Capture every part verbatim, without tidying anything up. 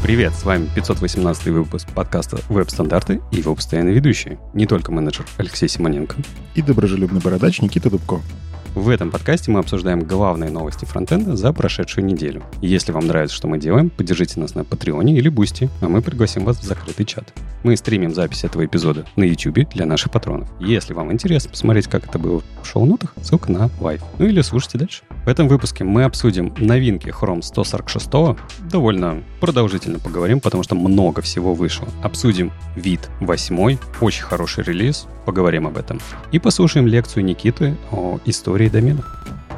Привет, с вами пятьсот восемнадцатый выпуск подкаста «Веб-стандарты» и его постоянный ведущий, не только менеджер Алексей Симоненко и доброжелюбный бородач Никита Дубко. В этом подкасте мы обсуждаем главные новости фронтенда за прошедшую неделю. Если вам нравится, что мы делаем, поддержите нас на Патреоне или Бусти, а мы пригласим вас в закрытый чат. Мы стримим запись этого эпизода на YouTube для наших патронов. Если вам интересно посмотреть, как это было в шоу-нотах, ссылка на лайв. Ну или слушайте дальше. В этом выпуске мы обсудим новинки Chrome сто сорок шесть. Довольно продолжительно поговорим, потому что много всего вышло. Обсудим вид восемь, очень хороший релиз, поговорим об этом. И послушаем лекцию Никиты о истории доменов.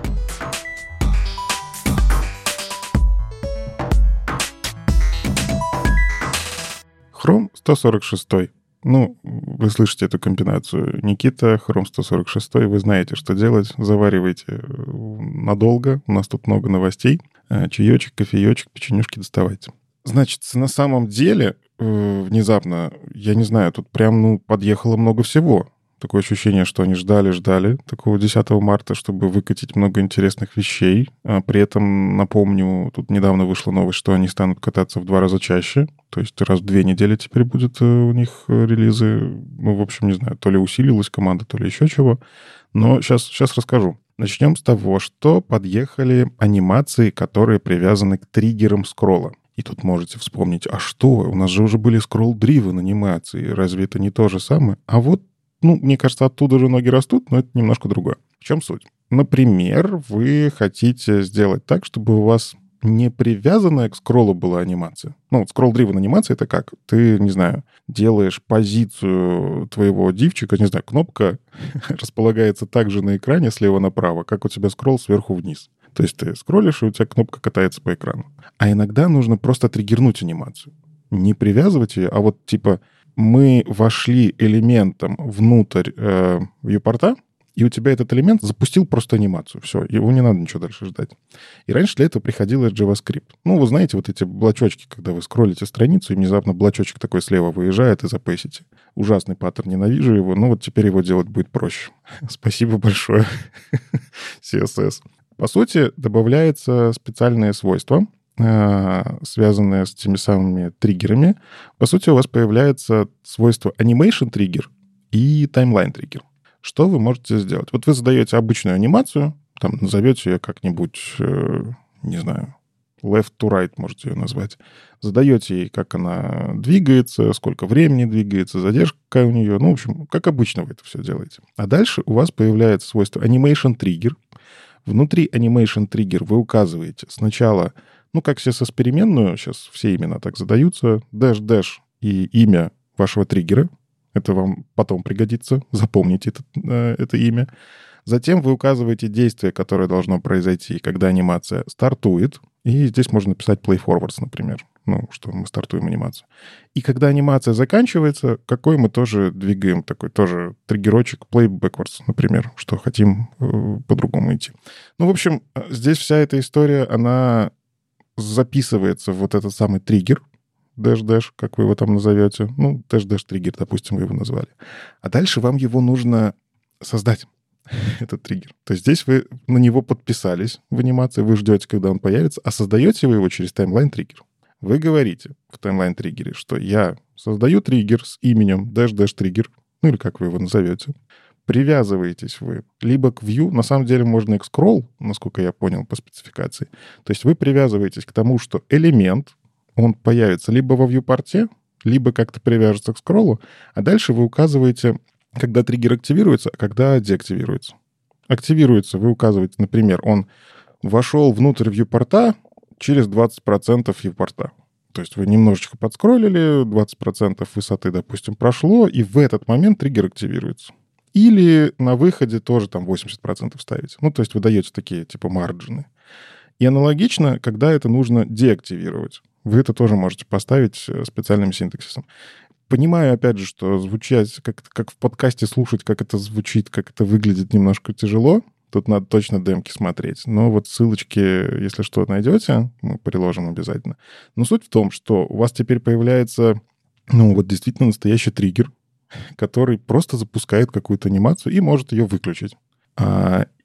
Chrome сто сорок шесть. Ну, вы слышите эту комбинацию. Никита, Chrome сто сорок шесть. Вы знаете, что делать. Заваривайте надолго. У нас тут много новостей. Чаечек, кофеечек, печенюшки доставайте. Значит, на самом деле, внезапно, я не знаю, тут прям, ну, подъехало много всего. Такое ощущение, что они ждали-ждали такого десятого марта, чтобы выкатить много интересных вещей. А при этом, напомню, тут недавно вышла новость, что они станут кататься в два раза чаще. То есть раз в две недели теперь будет у них релизы. Ну, в общем, не знаю, то ли усилилась команда, то ли еще чего. Но сейчас, сейчас расскажу. Начнем с того, что подъехали анимации, которые привязаны к триггерам скролла. И тут можете вспомнить, а что? У нас же уже были scroll-driven анимации. Разве это не то же самое? А вот, ну, мне кажется, оттуда же ноги растут, но это немножко другое. В чем суть? Например, вы хотите сделать так, чтобы у вас не привязанная к скроллу была анимация. Ну, scroll-driven анимация — это как? Ты, не знаю, делаешь позицию твоего дивчика, не знаю, кнопка располагается также на экране слева направо, как у тебя скролл сверху вниз. То есть ты скроллишь, и у тебя кнопка катается по экрану. А иногда нужно просто триггернуть анимацию. Не привязывать ее, а вот типа мы вошли элементом внутрь э, вьюпорта, и у тебя этот элемент запустил просто анимацию. Все, его не надо ничего дальше ждать. И раньше для этого приходилось JavaScript. Ну, вы знаете, вот эти блочочки, когда вы скроллите страницу, и внезапно блочочек такой слева выезжает и запейсите. Ужасный паттерн, ненавижу его, но вот теперь его делать будет проще. Спасибо большое, си эс эс. По сути, добавляется специальное свойство, связанное с теми самыми триггерами. По сути, у вас появляется свойство Animation Trigger и Timeline Trigger. Что вы можете сделать? Вот вы задаете обычную анимацию, там назовете ее как-нибудь, э, не знаю, left to right можете ее назвать. Задаете ей, как она двигается, сколько времени двигается, задержка какая у нее. Ну, в общем, как обычно вы это все делаете. А дальше у вас появляется свойство Animation Trigger. Внутри Animation Trigger вы указываете сначала, ну, как си эс эс-переменную, сейчас все имена так задаются, dash-dash и имя вашего триггера. Это вам потом пригодится. Запомните это, э, это имя. Затем вы указываете действие, которое должно произойти, когда анимация стартует. И здесь можно написать play forwards, например. Ну, что мы стартуем анимацию. И когда анимация заканчивается, какой мы тоже двигаем такой тоже триггерочек play backwards, например, что хотим э, по-другому идти. Ну, в общем, здесь вся эта история, она записывается в вот этот самый триггер, dash-dash, как вы его там назовете. Ну, dash-dash триггер, допустим, вы его назвали. А дальше вам его нужно создать, этот триггер. То есть здесь вы на него подписались в анимации, вы ждете, когда он появится, а создаете вы его через таймлайн-триггер. Вы говорите в таймлайн-триггере, что я создаю триггер с именем dash-dash триггер, ну или как вы его назовете. Привязываетесь вы либо к view, на самом деле можно и к scroll, насколько я понял по спецификации. То есть вы привязываетесь к тому, что элемент, он появится либо во вьюпорте, либо как-то привяжется к скроллу, а дальше вы указываете, когда триггер активируется, а когда деактивируется. Активируется, вы указываете, например, он вошел внутрь вьюпорта через двадцать процентов вьюпорта. То есть вы немножечко подскроллили, двадцать процентов высоты, допустим, прошло, и в этот момент триггер активируется. Или на выходе тоже там восемьдесят процентов ставите. Ну, то есть вы даете такие типа марджины. И аналогично, когда это нужно деактивировать. Вы это тоже можете поставить специальным синтаксисом. Понимаю, опять же, что звучать, как, как в подкасте слушать, как это звучит, как это выглядит, немножко тяжело. Тут надо точно демки смотреть. Но вот ссылочки, если что, найдете, мы приложим обязательно. Но суть в том, что у вас теперь появляется, ну, вот действительно настоящий триггер, который просто запускает какую-то анимацию и может ее выключить. А,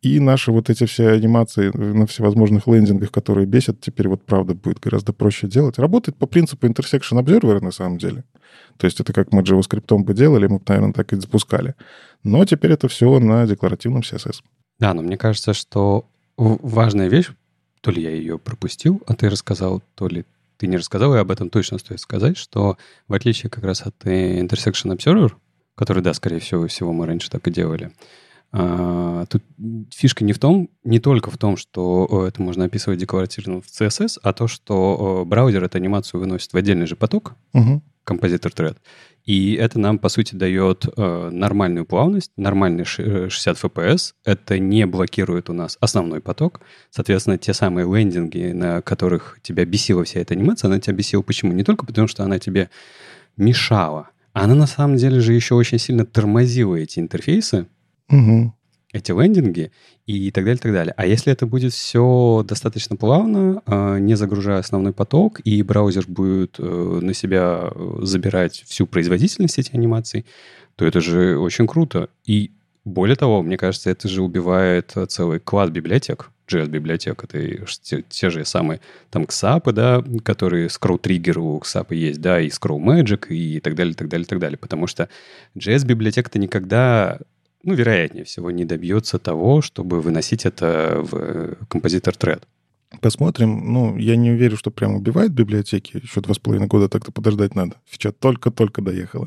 И наши вот эти все анимации на всевозможных лендингах, которые бесят, теперь вот правда будет гораздо проще делать. Работает по принципу Intersection Observer на самом деле. То есть это как мы JavaScript бы делали, мы бы, наверное, так и запускали. Но теперь это все на декларативном си эс эс. Да, но мне кажется, что важная вещь, то ли я ее пропустил, а ты рассказал, то ли ты не рассказал, и об этом точно стоит сказать, что в отличие как раз от Intersection Observer, который, да, скорее всего, всего мы раньше так и делали, А, тут фишка не в том, не только в том, что это можно описывать декларативно в си эс эс, а то, что браузер эту анимацию выносит в отдельный же поток, uh-huh. композитор thread, и это нам, по сути, дает э, нормальную плавность, нормальный шестьдесят эф пи эс. Это не блокирует у нас основной поток. Соответственно, те самые лендинги, на которых тебя бесила вся эта анимация, она тебя бесила почему? Не только потому, что она тебе мешала, она на самом деле же еще очень сильно тормозила эти интерфейсы, Угу. эти лендинги и так далее, так далее. А если это будет все достаточно плавно, не загружая основной поток, и браузер будет на себя забирать всю производительность этих анимаций, то это же очень круто. И более того, мне кажется, это же убивает целый класс библиотек, джей эс-библиотек. Это те, те же самые там ксапы, да, которые scroll-триггер у ксапа есть, да, и scroll-magic, и так далее, так далее, так далее. Потому что джей эс-библиотека-то никогда... ну, вероятнее всего, не добьется того, чтобы выносить это в композитор thread. Посмотрим. Ну, я не уверен, что прям убивает библиотеки. Еще два с половиной года так-то подождать надо. Фича только-только доехала.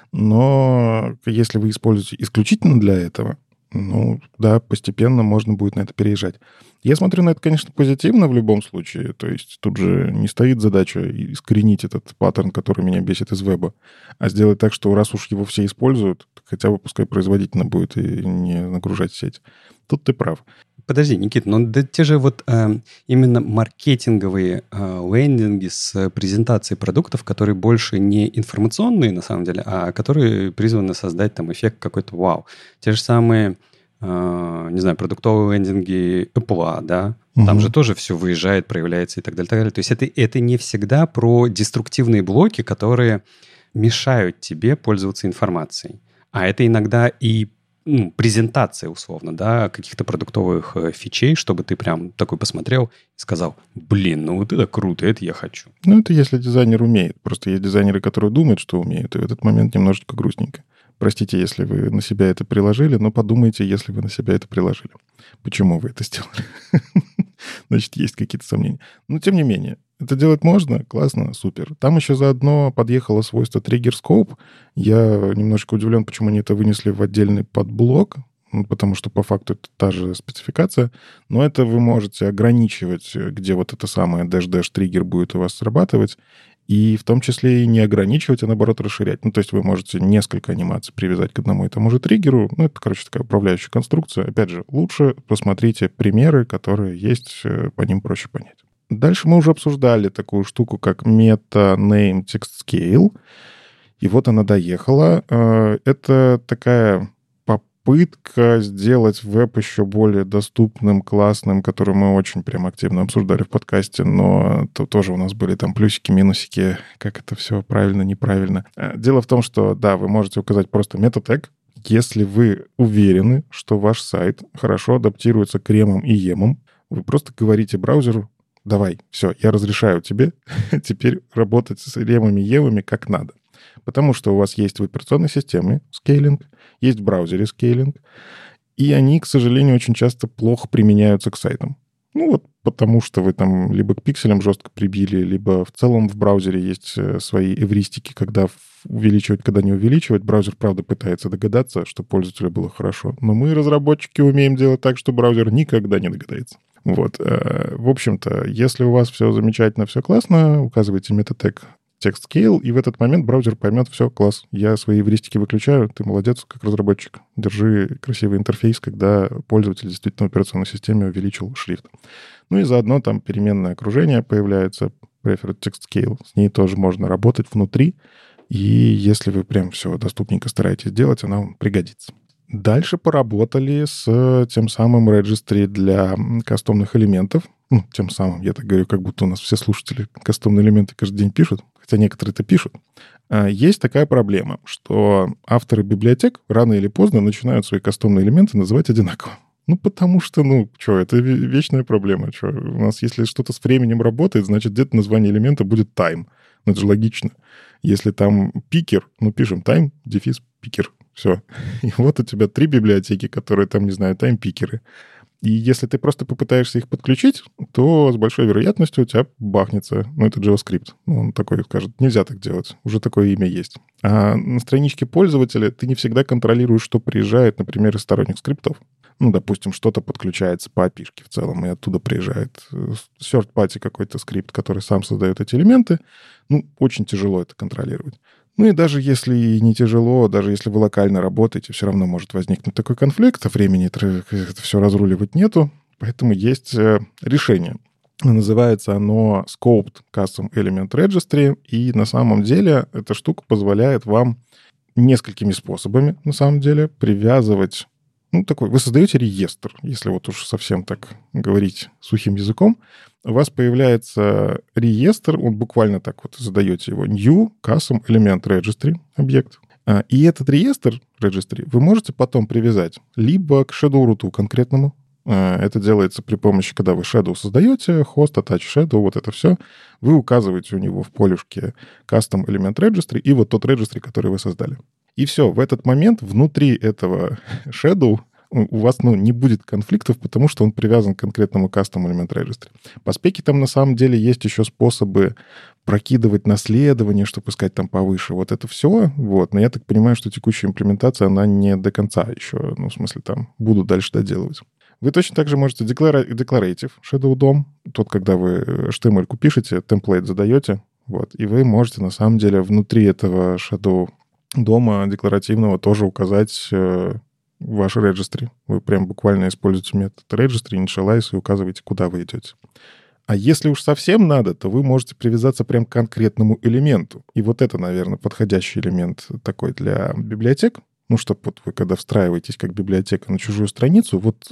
Но если вы используете исключительно для этого, ну, да, постепенно можно будет на это переезжать. Я смотрю на это, конечно, позитивно в любом случае. То есть тут же не стоит задача искоренить этот паттерн, который меня бесит из веба, а сделать так, что раз уж его все используют, хотя бы пускай производительно будет и не нагружать сеть. Тут ты прав. Подожди, Никит, но да, те же вот э, именно маркетинговые э, лендинги с презентацией продуктов, которые больше не информационные на самом деле, а которые призваны создать там эффект какой-то вау. Те же самые, э, не знаю, продуктовые лендинги Apple, да, угу. Там же тоже все выезжает, проявляется и так далее, так далее. То есть это, это не всегда про деструктивные блоки, которые мешают тебе пользоваться информацией. А это иногда и ну, презентация, условно, да, каких-то продуктовых э, фичей, чтобы ты прям такой посмотрел и сказал, блин, ну вот это круто, это я хочу. Ну, это если дизайнер умеет. Просто есть дизайнеры, которые думают, что умеют, и в этот момент немножечко грустненько. Простите, если вы на себя это приложили, но подумайте, если вы на себя это приложили. Почему вы это сделали? Значит, есть какие-то сомнения. Но, тем не менее, это делать можно, классно, супер. Там еще заодно подъехало свойство Trigger Scope. Я немножко удивлен, почему они это вынесли в отдельный подблок, потому что по факту это та же спецификация. Но это вы можете ограничивать, где вот это самое dash-dash триггер будет у вас срабатывать, и в том числе и не ограничивать, а наоборот расширять. Ну, то есть вы можете несколько анимаций привязать к одному и тому же триггеру. Ну, это, короче, такая управляющая конструкция. Опять же, лучше посмотрите примеры, которые есть, по ним проще понять. Дальше мы уже обсуждали такую штуку, как Meta Name Text Scale. И вот она доехала. Это такая попытка сделать веб еще более доступным, классным, который мы очень прям активно обсуждали в подкасте, но то тоже у нас были там плюсики, минусики, как это все правильно, неправильно. Дело в том, что, да, вы можете указать просто мета-тег, если вы уверены, что ваш сайт хорошо адаптируется к ремам и емам, вы просто говорите браузеру, давай, все, я разрешаю тебе теперь работать с ремами и емами как надо. Потому что у вас есть в операционной системе скейлинг, есть в браузере скейлинг, и они, к сожалению, очень часто плохо применяются к сайтам. Ну вот потому что вы там либо к пикселям жестко прибили, либо в целом в браузере есть свои эвристики, когда увеличивать, когда не увеличивать. Браузер, правда, пытается догадаться, что пользователю было хорошо. Но мы, разработчики, умеем делать так, что браузер никогда не догадается. Вот. В общем-то, если у вас все замечательно, все классно, указывайте метатег text scale, и в этот момент браузер поймет, все, класс, я свои эвристики выключаю, ты молодец, как разработчик. Держи красивый интерфейс, когда пользователь действительно в операционной системе увеличил шрифт. Ну и заодно там переменное окружение появляется, preferred text scale, с ней тоже можно работать внутри, и если вы прям все доступненько стараетесь делать, она вам пригодится. Дальше поработали с тем самым registry для кастомных элементов. Ну, тем самым, я так говорю, как будто у нас все слушатели кастомные элементы каждый день пишут, хотя некоторые это пишут. Есть такая проблема, что авторы библиотек рано или поздно начинают свои кастомные элементы называть одинаково. Ну, потому что, ну, что, это вечная проблема. Что, у нас, если что-то с временем работает, значит, где-то название элемента будет time. Ну, это же логично. Если там пикер, ну, пишем time, дефис, пикер. Все. И вот у тебя три библиотеки, которые там, не знаю, тайм-пикеры. И если ты просто попытаешься их подключить, то с большой вероятностью у тебя бахнется. Ну, это JavaScript. Ну, он такой скажет, нельзя так делать. Уже такое имя есть. А на страничке пользователя ты не всегда контролируешь, что приезжает, например, из сторонних скриптов. Ну, допустим, что-то подключается по эй пи ай-шке в целом, и оттуда приезжает third-party какой-то скрипт, который сам создает эти элементы. Ну, очень тяжело это контролировать. Ну и даже если не тяжело, даже если вы локально работаете, все равно может возникнуть такой конфликт, а времени это все разруливать нету. Поэтому есть решение. Называется оно Scoped Custom Element Registry, и на самом деле эта штука позволяет вам несколькими способами, на самом деле, привязывать... Ну, такой, вы создаете реестр, если вот уж совсем так говорить сухим языком. У вас появляется реестр, он буквально так вот задаете его, New Custom Element Registry, объект. И этот реестр Registry вы можете потом привязать либо к Shadow root конкретному. Это делается при помощи, когда вы Shadow создаете, host, attach Shadow, вот это все. Вы указываете у него в полюшке Custom Element Registry и вот тот registry, который вы создали. И все, в этот момент внутри этого Shadow у вас ну, не будет конфликтов, потому что он привязан к конкретному Custom Element Registry. По спеке там на самом деле есть еще способы прокидывать наследование, чтобы искать там повыше. Вот это все. Вот. Но я так понимаю, что текущая имплементация, она не до конца еще. Ну, в смысле, там буду дальше доделывать. Вы точно так же можете declarative Shadow дом. Тот, когда вы эйч ти эм эль-ку пишете, темплейт задаете. Вот. И вы можете на самом деле внутри этого Shadow дома декларативного тоже указать э, ваш registry. Вы прям буквально используете метод registry, initialize и указываете, куда вы идете. А если уж совсем надо, то вы можете привязаться прям к конкретному элементу. И вот это, наверное, подходящий элемент такой для библиотек. Ну, чтобы вот вы, когда встраиваетесь как библиотека на чужую страницу, вот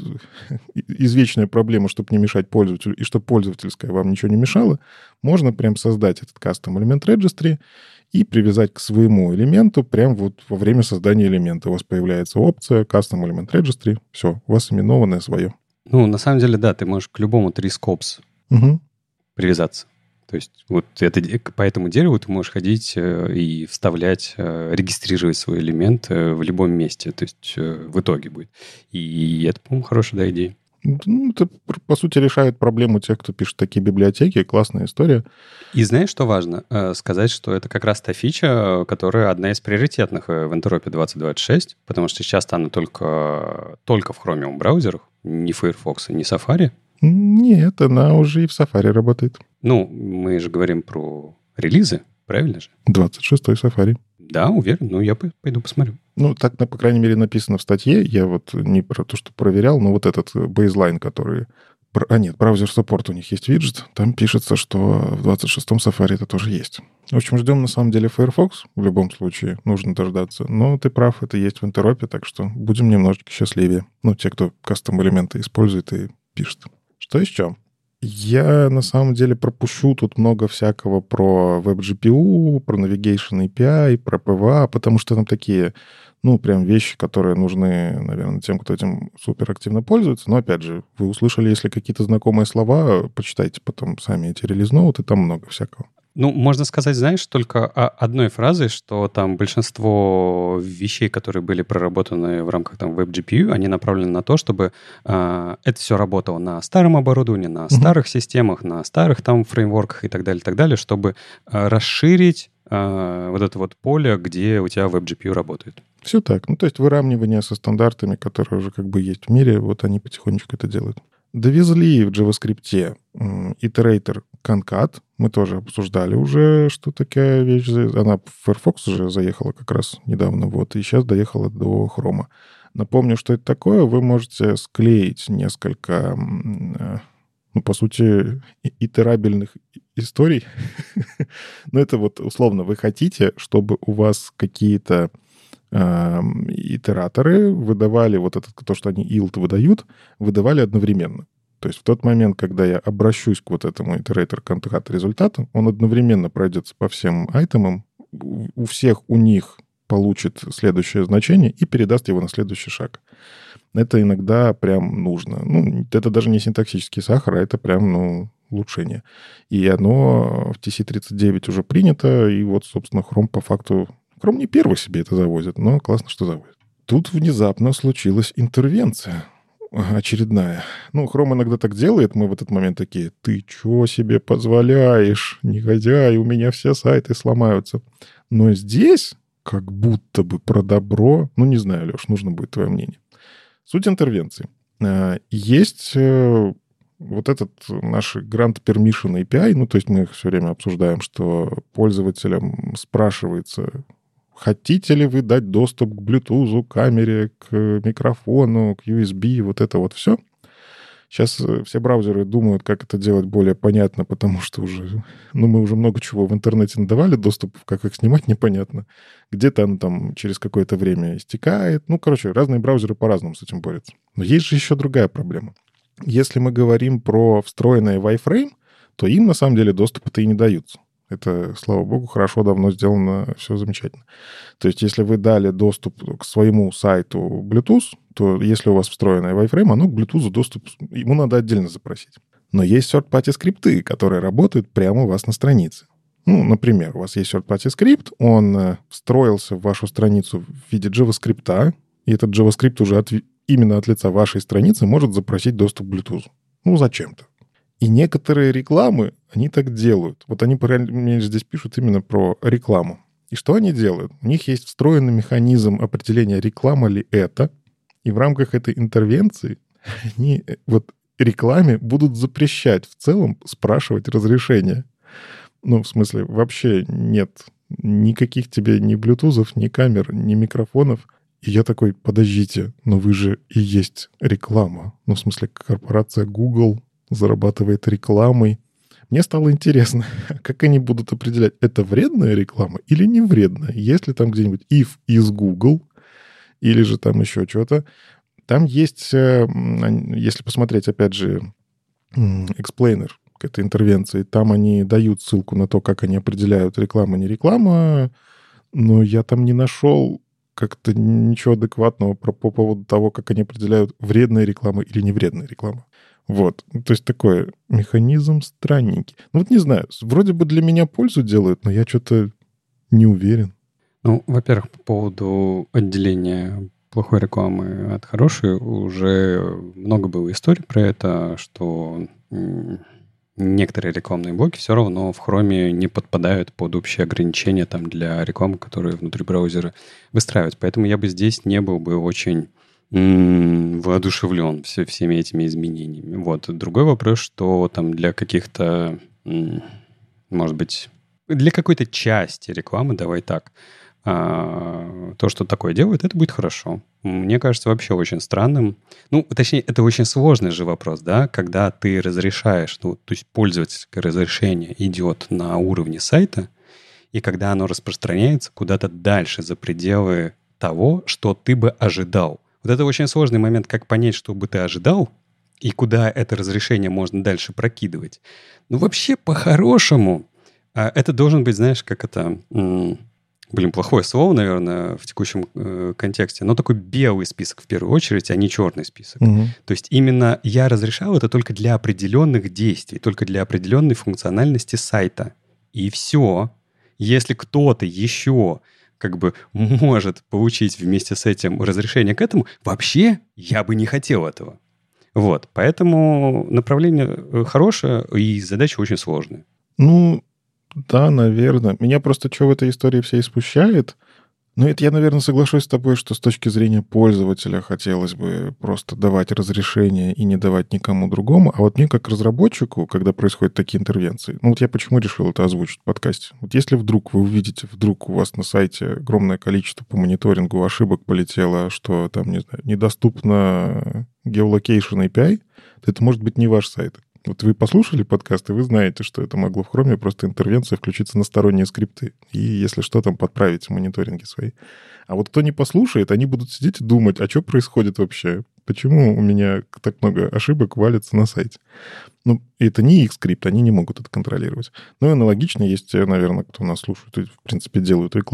извечная проблема, чтобы не мешать пользователю, и чтобы пользовательская вам ничего не мешало, можно прям создать этот custom element registry и привязать к своему элементу прям вот во время создания элемента. У вас появляется опция custom element registry. Все, у вас именованное свое. Ну, на самом деле, да, ты можешь к любому три scopes угу. привязаться. То есть вот это, по этому дереву ты можешь ходить и вставлять, регистрировать свой элемент в любом месте. То есть в итоге будет. И это, по-моему, хорошая да, идея. Ну, это, по сути, решает проблему тех, кто пишет такие библиотеки. Классная история. И знаешь, что важно? Сказать, что это как раз та фича, которая одна из приоритетных в Энтеропе двадцать двадцать шесть, потому что сейчас она только, только в Chromium браузерах, не Firefox, не Safari. Нет, она уже и в Safari работает. Ну, мы же говорим про релизы, правильно же? двадцать шестой Safari. Да, уверен. Ну, я пойду посмотрю. Ну, так, по крайней мере, написано в статье. Я вот не про то, что проверял, но вот этот бейзлайн, который... А нет, браузер саппорт, у них есть виджет. Там пишется, что в двадцать шестом Safari это тоже есть. В общем, ждем на самом деле Firefox. В любом случае, нужно дождаться. Но ты прав, это есть в Энтеропе, так что будем немножечко счастливее. Ну, те, кто кастом-элементы использует и пишет. Что еще? Я, на самом деле, пропущу тут много всякого про WebGPU, про Navigation эй пи ай, про пи ви эй, потому что там такие, ну, прям вещи, которые нужны, наверное, тем, кто этим суперактивно пользуется. Но, опять же, вы услышали, если какие-то знакомые слова, почитайте потом сами эти релиз-ноуты, там много всякого. Ну, можно сказать, знаешь, только одной фразой, что там большинство вещей, которые были проработаны в рамках там WebGPU, они направлены на то, чтобы э, это все работало на старом оборудовании, на mm-hmm. старых системах, на старых там фреймворках и так далее, и так далее, чтобы э, расширить э, вот это вот поле, где у тебя WebGPU работает. Все так. Ну, то есть выравнивание со стандартами, которые уже как бы есть в мире, вот они потихонечку это делают. Довезли в JavaScript iterator concat. Мы тоже обсуждали уже, что такая вещь. Она в Firefox уже заехала как раз недавно, вот, и сейчас доехала до Chrome. Напомню, что это такое. Вы можете склеить несколько, ну, по сути, итерабельных историй. Но это вот условно вы хотите, чтобы у вас какие-то итераторы выдавали вот это, то, что они yield выдают, выдавали одновременно. То есть в тот момент, когда я обращусь к вот этому iterator concat результату, он одновременно пройдется по всем айтемам, у всех у них получит следующее значение и передаст его на следующий шаг. Это иногда прям нужно. Ну, это даже не синтаксический сахар, а это прям, ну, улучшение. И оно в ти си тридцать девять уже принято, и вот, собственно, Chrome по факту... Chrome не первый себе это завозит, но классно, что завозит. Тут внезапно случилась интервенция очередная. Ну, Chrome иногда так делает, мы в этот момент такие: ты чё себе позволяешь, негодяй, у меня все сайты сломаются. Но здесь как будто бы про добро... Ну, не знаю, Леш, нужно будет твое мнение. Суть интервенции. Есть вот этот наш Grant Permission эй пи ай, ну, то есть мы их все время обсуждаем, что пользователям спрашивается: хотите ли вы дать доступ к Bluetooth, камере, к микрофону, к ю эс би, вот это вот все. Сейчас все браузеры думают, как это делать более понятно, потому что уже, ну, мы уже много чего в интернете надавали доступ, как их снимать непонятно. Где-то оно там через какое-то время истекает. Ну, короче, разные браузеры по-разному с этим борются. Но есть же еще другая проблема. Если мы говорим про встроенный Wi-Fi, то им на самом деле доступа-то и не даются. Это, слава богу, хорошо, давно сделано, все замечательно. То есть, если вы дали доступ к своему сайту Bluetooth, то если у вас встроенный Wi-Fi, оно к Bluetooth доступ, ему надо отдельно запросить. Но есть third-party скрипты, которые работают прямо у вас на странице. Ну, например, у вас есть third-party скрипт, он встроился в вашу страницу в виде JavaScript, и этот JavaScript уже от, именно от лица вашей страницы может запросить доступ к Bluetooth. Ну, зачем-то. И некоторые рекламы, они так делают. Вот они мне здесь пишут именно про рекламу. И что они делают? У них есть встроенный механизм определения, реклама ли это. И в рамках этой интервенции они вот рекламе будут запрещать в целом спрашивать разрешение. Ну, в смысле, вообще нет никаких тебе ни блютузов, ни камер, ни микрофонов. И я такой: подождите, но вы же и есть реклама. Ну, в смысле, корпорация Google зарабатывает рекламой. Мне стало интересно, как они будут определять, это вредная реклама или не вредная. Есть ли там где-нибудь if is Google, или же там еще что-то. Там есть, если посмотреть, опять же, explainer к этой интервенции, там они дают ссылку на то, как они определяют реклама, не реклама, но я там не нашел как-то ничего адекватного про, по поводу того, как они определяют, вредная реклама или не вредная реклама. Вот. То есть такой механизм странненький. Ну вот не знаю, вроде бы для меня пользу делают, но я что-то не уверен. Ну, во-первых, по поводу отделения плохой рекламы от хорошей, уже много было историй про это, что некоторые рекламные блоки все равно в Chrome не подпадают под общие ограничения там, для рекламы, которые внутри браузера выстраиваются. Поэтому я бы здесь не был бы очень воодушевлен все, всеми этими изменениями. Вот. Другой вопрос, что там для каких-то, может быть, для какой-то части рекламы, давай так, то, что такое делают, это будет хорошо. Мне кажется вообще очень странным. Ну, точнее, это очень сложный же вопрос, да, когда ты разрешаешь, ну, то есть пользовательское разрешение идет на уровне сайта, и когда оно распространяется куда-то дальше за пределы того, что ты бы ожидал. Вот это очень сложный момент, как понять, что бы ты ожидал, и куда это разрешение можно дальше прокидывать. Ну, вообще, по-хорошему, это должен быть, знаешь, как это... Блин, плохое слово, наверное, в текущем э, контексте, но такой белый список в первую очередь, а не черный список. Угу. То есть именно я разрешал это только для определенных действий, только для определенной функциональности сайта. И все. Если кто-то еще как бы может получить вместе с этим разрешение к этому, вообще я бы не хотел этого. Вот. Поэтому направление хорошее и задача очень сложная. Ну, да, наверное. Меня просто что в этой истории всей смущает? Ну, это я, наверное, соглашусь с тобой, что с точки зрения пользователя хотелось бы просто давать разрешение и не давать никому другому. А вот мне, как разработчику, когда происходят такие интервенции, ну вот я почему решил это озвучить в подкасте. Вот если вдруг вы увидите, вдруг у вас на сайте огромное количество по мониторингу ошибок полетело, что там, не знаю, недоступно geolocation эй пи ай, то это может быть не ваш сайт. Вот вы послушали подкаст, и вы знаете, что это могло в Chrome просто интервенция включиться на сторонние скрипты. И если что, там подправить мониторинги свои. А вот кто не послушает, они будут сидеть и думать, а что происходит вообще? Почему у меня так много ошибок валится на сайте? Ну, это не их скрипт, они не могут это контролировать. Ну, и аналогично есть, наверное, кто нас слушает, и, в принципе, делают рекламу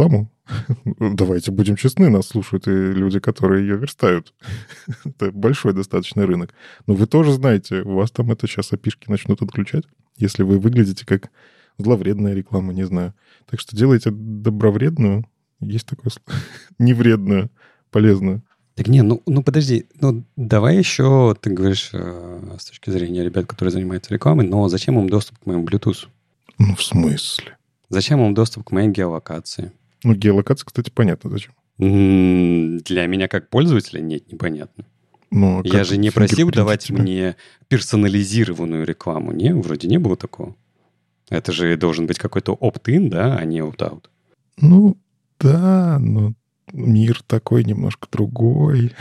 Давайте будем честны, нас слушают и люди, которые ее верстают. Это большой достаточно рынок. Но вы тоже знаете, у вас там это сейчас опишки начнут отключать, если вы выглядите как зловредная реклама, не знаю. Так что делайте добровредную, есть такое слово, невредную, полезную. Так не, ну, ну подожди, ну давай еще, ты говоришь, э, с точки зрения ребят, которые занимаются рекламой, но зачем им доступ к моему Bluetooth? Ну, в смысле? Зачем им доступ к моей геолокации? Ну, геолокация, кстати, понятно зачем. М-м, для меня как пользователя нет, непонятно. Ну, Я же не просил давать тебя? мне персонализированную рекламу. Не, вроде не было такого. Это же должен быть какой-то opt-in, да, а не opt-out. Ну, да, но мир такой немножко другой.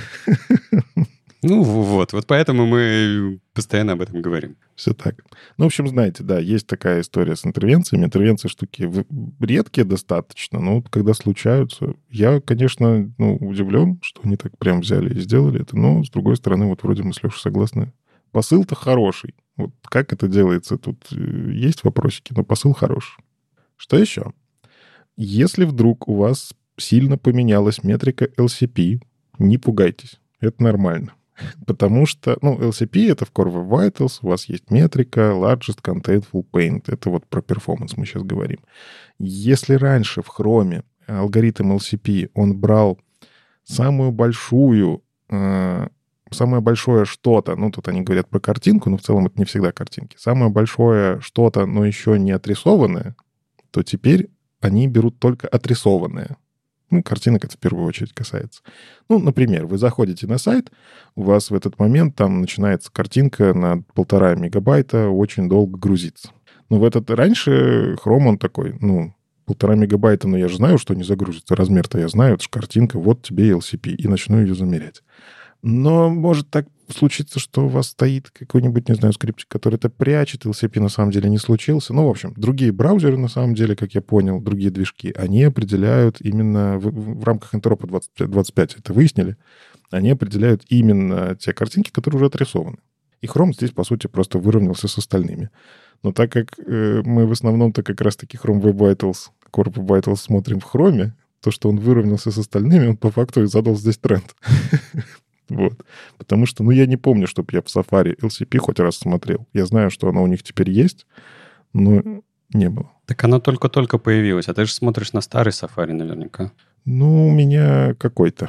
Ну вот, вот поэтому мы постоянно об этом говорим. Все так. Ну, в общем, знаете, да, есть такая история с интервенциями. Интервенции штуки редкие достаточно, но вот когда случаются, я, конечно, ну, удивлен, что они так прям взяли и сделали это, но, с другой стороны, вот вроде мы с Лешей согласны. Посыл-то хороший. Вот как это делается, тут есть вопросики, но посыл хороший. Что еще? Если вдруг у вас сильно поменялась метрика эл си пи, не пугайтесь, это нормально. Потому что, ну, эл си пи — это в Core Web Vitals, у вас есть метрика Largest Contentful Paint. Это вот про перформанс мы сейчас говорим. Если раньше в Chrome алгоритм эл си пи, он брал самую большую, э, самое большое что-то, ну, тут они говорят про картинку, но в целом это не всегда картинки, самое большое что-то, но еще не отрисованное, то теперь они берут только отрисованное. Ну, картинок это в первую очередь касается. Ну, например, вы заходите на сайт, у вас в этот момент там начинается картинка на полтора мегабайта, очень долго грузится. Но в этот раньше Chrome, он такой, ну, полтора мегабайта, но я же знаю, что не загрузится. Размер-то я знаю, это же картинка, вот тебе эл си пи, и начну ее замерять. Но может так случиться, что у вас стоит какой-нибудь, не знаю, скриптик, который это прячет, эл си пи на самом деле не случился. Ну, в общем, другие браузеры, на самом деле, как я понял, другие движки, они определяют именно в, в рамках интеропа двадцать двадцать пять, это выяснили, они определяют именно те картинки, которые уже отрисованы. И Chrome здесь, по сути, просто выровнялся с остальными. Но так как э, мы в основном-то как раз-таки Chrome Web Vitals, Core Web Vitals смотрим в Chrome, то, что он выровнялся с остальными, он по факту и задал здесь тренд. Вот. Потому что, ну, я не помню, чтобы я в Safari эл си пи хоть раз смотрел. Я знаю, что оно у них теперь есть, но не было. Так оно только-только появилось, а ты же смотришь на старый Safari наверняка. Ну, у меня какой-то.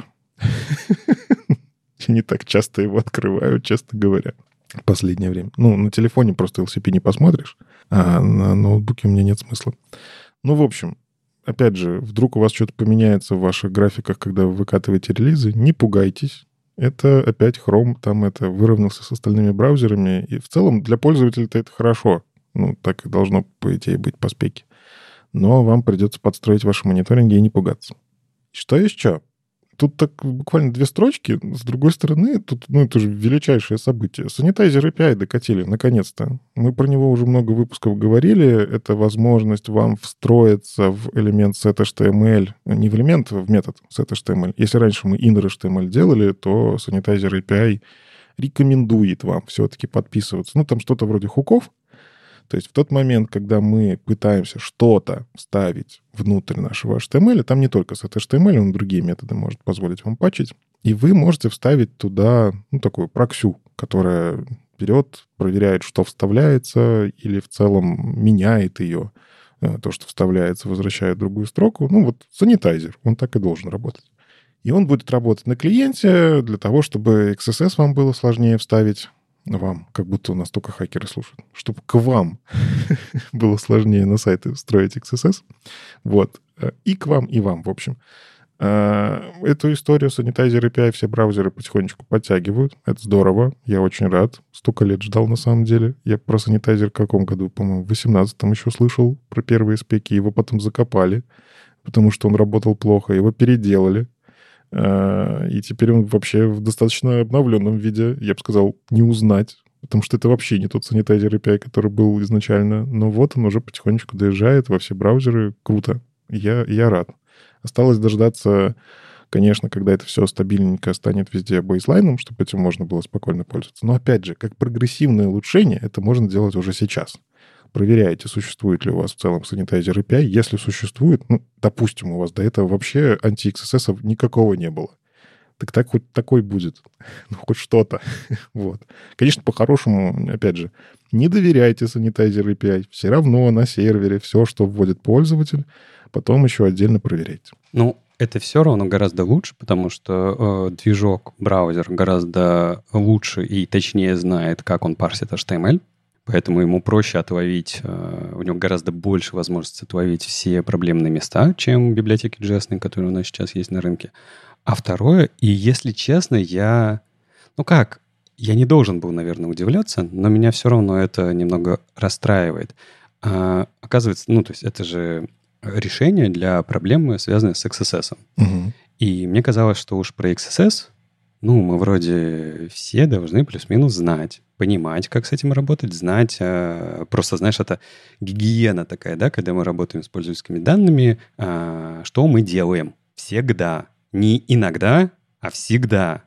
Я не так часто его открываю, честно говоря, в последнее время. Ну, на телефоне просто эл си пи не посмотришь, а на ноутбуке у меня нет смысла. Ну, в общем, опять же, вдруг у вас что-то поменяется в ваших графиках, когда вы выкатываете релизы, не пугайтесь. Это опять Chrome, там это выровнялся с остальными браузерами. И в целом для пользователя-то это хорошо. Ну, так и должно, по идее, быть по спеке. Но вам придется подстроить ваши мониторинги и не пугаться. Что еще? Тут так буквально две строчки. С другой стороны, тут, ну, это же величайшее событие. Sanitizer эй пи ай докатили, наконец-то. Мы про него уже много выпусков говорили. Это возможность вам встроиться в элемент set.html. Не в элемент, а в метод set.html. Если раньше мы inner эйч ти эм эль делали, то Sanitizer эй пи ай рекомендует вам все-таки подписываться. Ну, там что-то вроде хуков. То есть в тот момент, когда мы пытаемся что-то вставить внутрь нашего эйч ти эм эль, там не только set эйч ти эм эль, он другие методы может позволить вам патчить, и вы можете вставить туда, ну, такую проксю, которая берет, проверяет, что вставляется, или в целом меняет ее. То, что вставляется, возвращает другую строку. Ну, вот санитайзер, он так и должен работать. И он будет работать на клиенте для того, чтобы икс эс эс вам было сложнее вставить. Вам, как будто у нас только хакеры слушают, чтобы к вам было сложнее на сайты встроить икс эс эс. Вот. И к вам, и вам, в общем. Эту историю Sanitizer эй пи ай все браузеры потихонечку подтягивают. Это здорово. Я очень рад. Столько лет ждал, на самом деле. Я про Sanitizer в каком году? По-моему, в восемнадцатом еще слышал про первые спеки. Его потом закопали, потому что он работал плохо. Его переделали. И теперь он вообще в достаточно обновленном виде, я бы сказал, не узнать, потому что это вообще не тот Sanitizer эй пи ай, который был изначально. Но вот он уже потихонечку доезжает во все браузеры. Круто. Я, я рад. Осталось дождаться, конечно, когда это все стабильненько станет везде бейслайном, чтобы этим можно было спокойно пользоваться. Но опять же, как прогрессивное улучшение, это можно делать уже сейчас. проверяете, существует ли у вас в целом Sanitizer эй пи ай. Если существует, ну, допустим, у вас до этого вообще анти-икс эс эс никакого не было. Так так хоть такой будет. Ну, хоть что-то. Вот. Конечно, по-хорошему, опять же, не доверяйте Sanitizer эй пи ай. Все равно на сервере все, что вводит пользователь, потом еще отдельно проверяйте. Ну, это все равно гораздо лучше, потому что э, движок, браузер гораздо лучше и точнее знает, как он парсит эйч ти эм эль, поэтому ему проще отловить, э, у него гораздо больше возможности отловить все проблемные места, чем библиотеки джей эс, которые у нас сейчас есть на рынке. А второе, и если честно, я... Ну как, я не должен был, наверное, удивляться, но меня все равно это немного расстраивает. А, оказывается, ну то есть это же решение для проблемы, связанной с икс эс эс. Угу. И мне казалось, что уж про икс эс эс, ну, мы вроде все должны плюс-минус знать, понимать, как с этим работать, знать, э, просто, знаешь, это гигиена такая, да, когда мы работаем с пользовательскими данными, э, что мы делаем всегда. Не иногда, а всегда.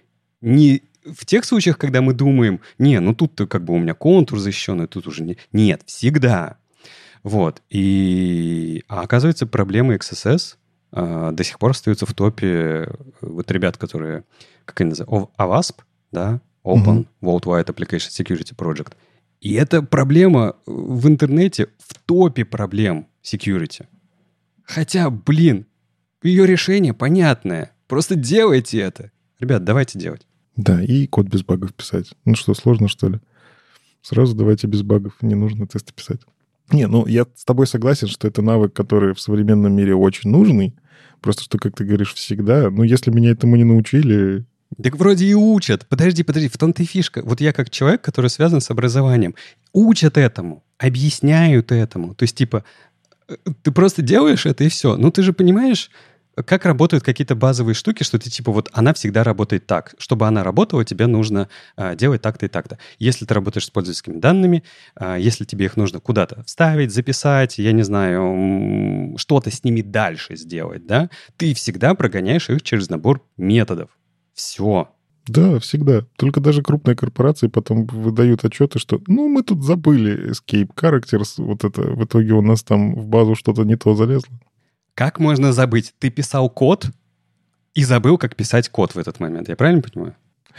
Не в тех случаях, когда мы думаем, не, ну тут-то как бы у меня контур защищенный, тут уже не... Нет, всегда. Вот. И... А оказывается, проблемы икс эс эс э, до сих пор остаются в топе вот ребят, которые, как они называют, о васп, да, Open mm-hmm. Worldwide Application Security Project. И это проблема в интернете в топе проблем security. Хотя, блин, ее решение понятное. Просто делайте это. Ребят, давайте делать. Да, и код без багов писать. Ну что, сложно, что ли? Сразу давайте без багов. Не нужно тесты писать. Не, ну я с тобой согласен, что это навык, который в современном мире очень нужный. Просто что, как ты говоришь, всегда. Ну, если меня этому не научили... Так вроде и учат. Подожди, подожди, в том-то и фишка. Вот я как человек, который связан с образованием, учат этому, объясняют этому. То есть, типа, ты просто делаешь это и все. Ну, ты же понимаешь, как работают какие-то базовые штуки, что ты, типа, вот она всегда работает так. Чтобы она работала, тебе нужно а, делать так-то и так-то. Если ты работаешь с пользовательскими данными, а, если тебе их нужно куда-то вставить, записать, я не знаю, что-то с ними дальше сделать, да, ты всегда прогоняешь их через набор методов. Все. Да, всегда. Только даже крупные корпорации потом выдают отчеты, что ну, мы тут забыли escape characters, вот это, в итоге у нас там в базу что-то не то залезло. Как можно забыть? Ты писал код и забыл, как писать код в этот момент. Я правильно понимаю?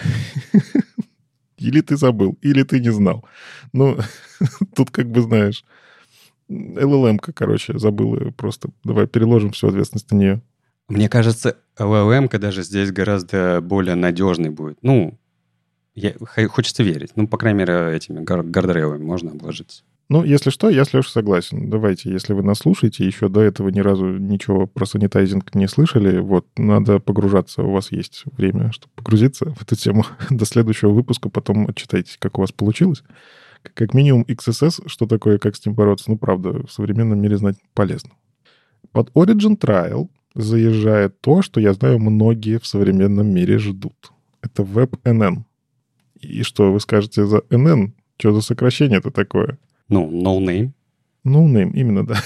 Или ты забыл, или ты не знал. Ну, тут как бы, знаешь, эл эл эм-ка, короче, забыла просто. Давай переложим всю ответственность на нее. Мне кажется, эл эл эм-ка даже здесь гораздо более надежный будет. Ну, я, хочется верить. Ну, по крайней мере, этими гардрейлами можно обложиться. Ну, если что, я с Лешей согласен. Давайте, если вы нас слушаете, еще до этого ни разу ничего про санитайзинг не слышали, вот, надо погружаться. У вас есть время, чтобы погрузиться в эту тему до следующего выпуска, потом отчитайтесь, как у вас получилось. Как минимум икс эс эс, что такое, как с ним бороться, ну, правда, в современном мире знать полезно. Под Origin Trial заезжает то, что, я знаю, многие в современном мире ждут. Это WebNN. И что вы скажете за эн эн? Что за сокращение это такое? Ну, no name. No name, именно, да.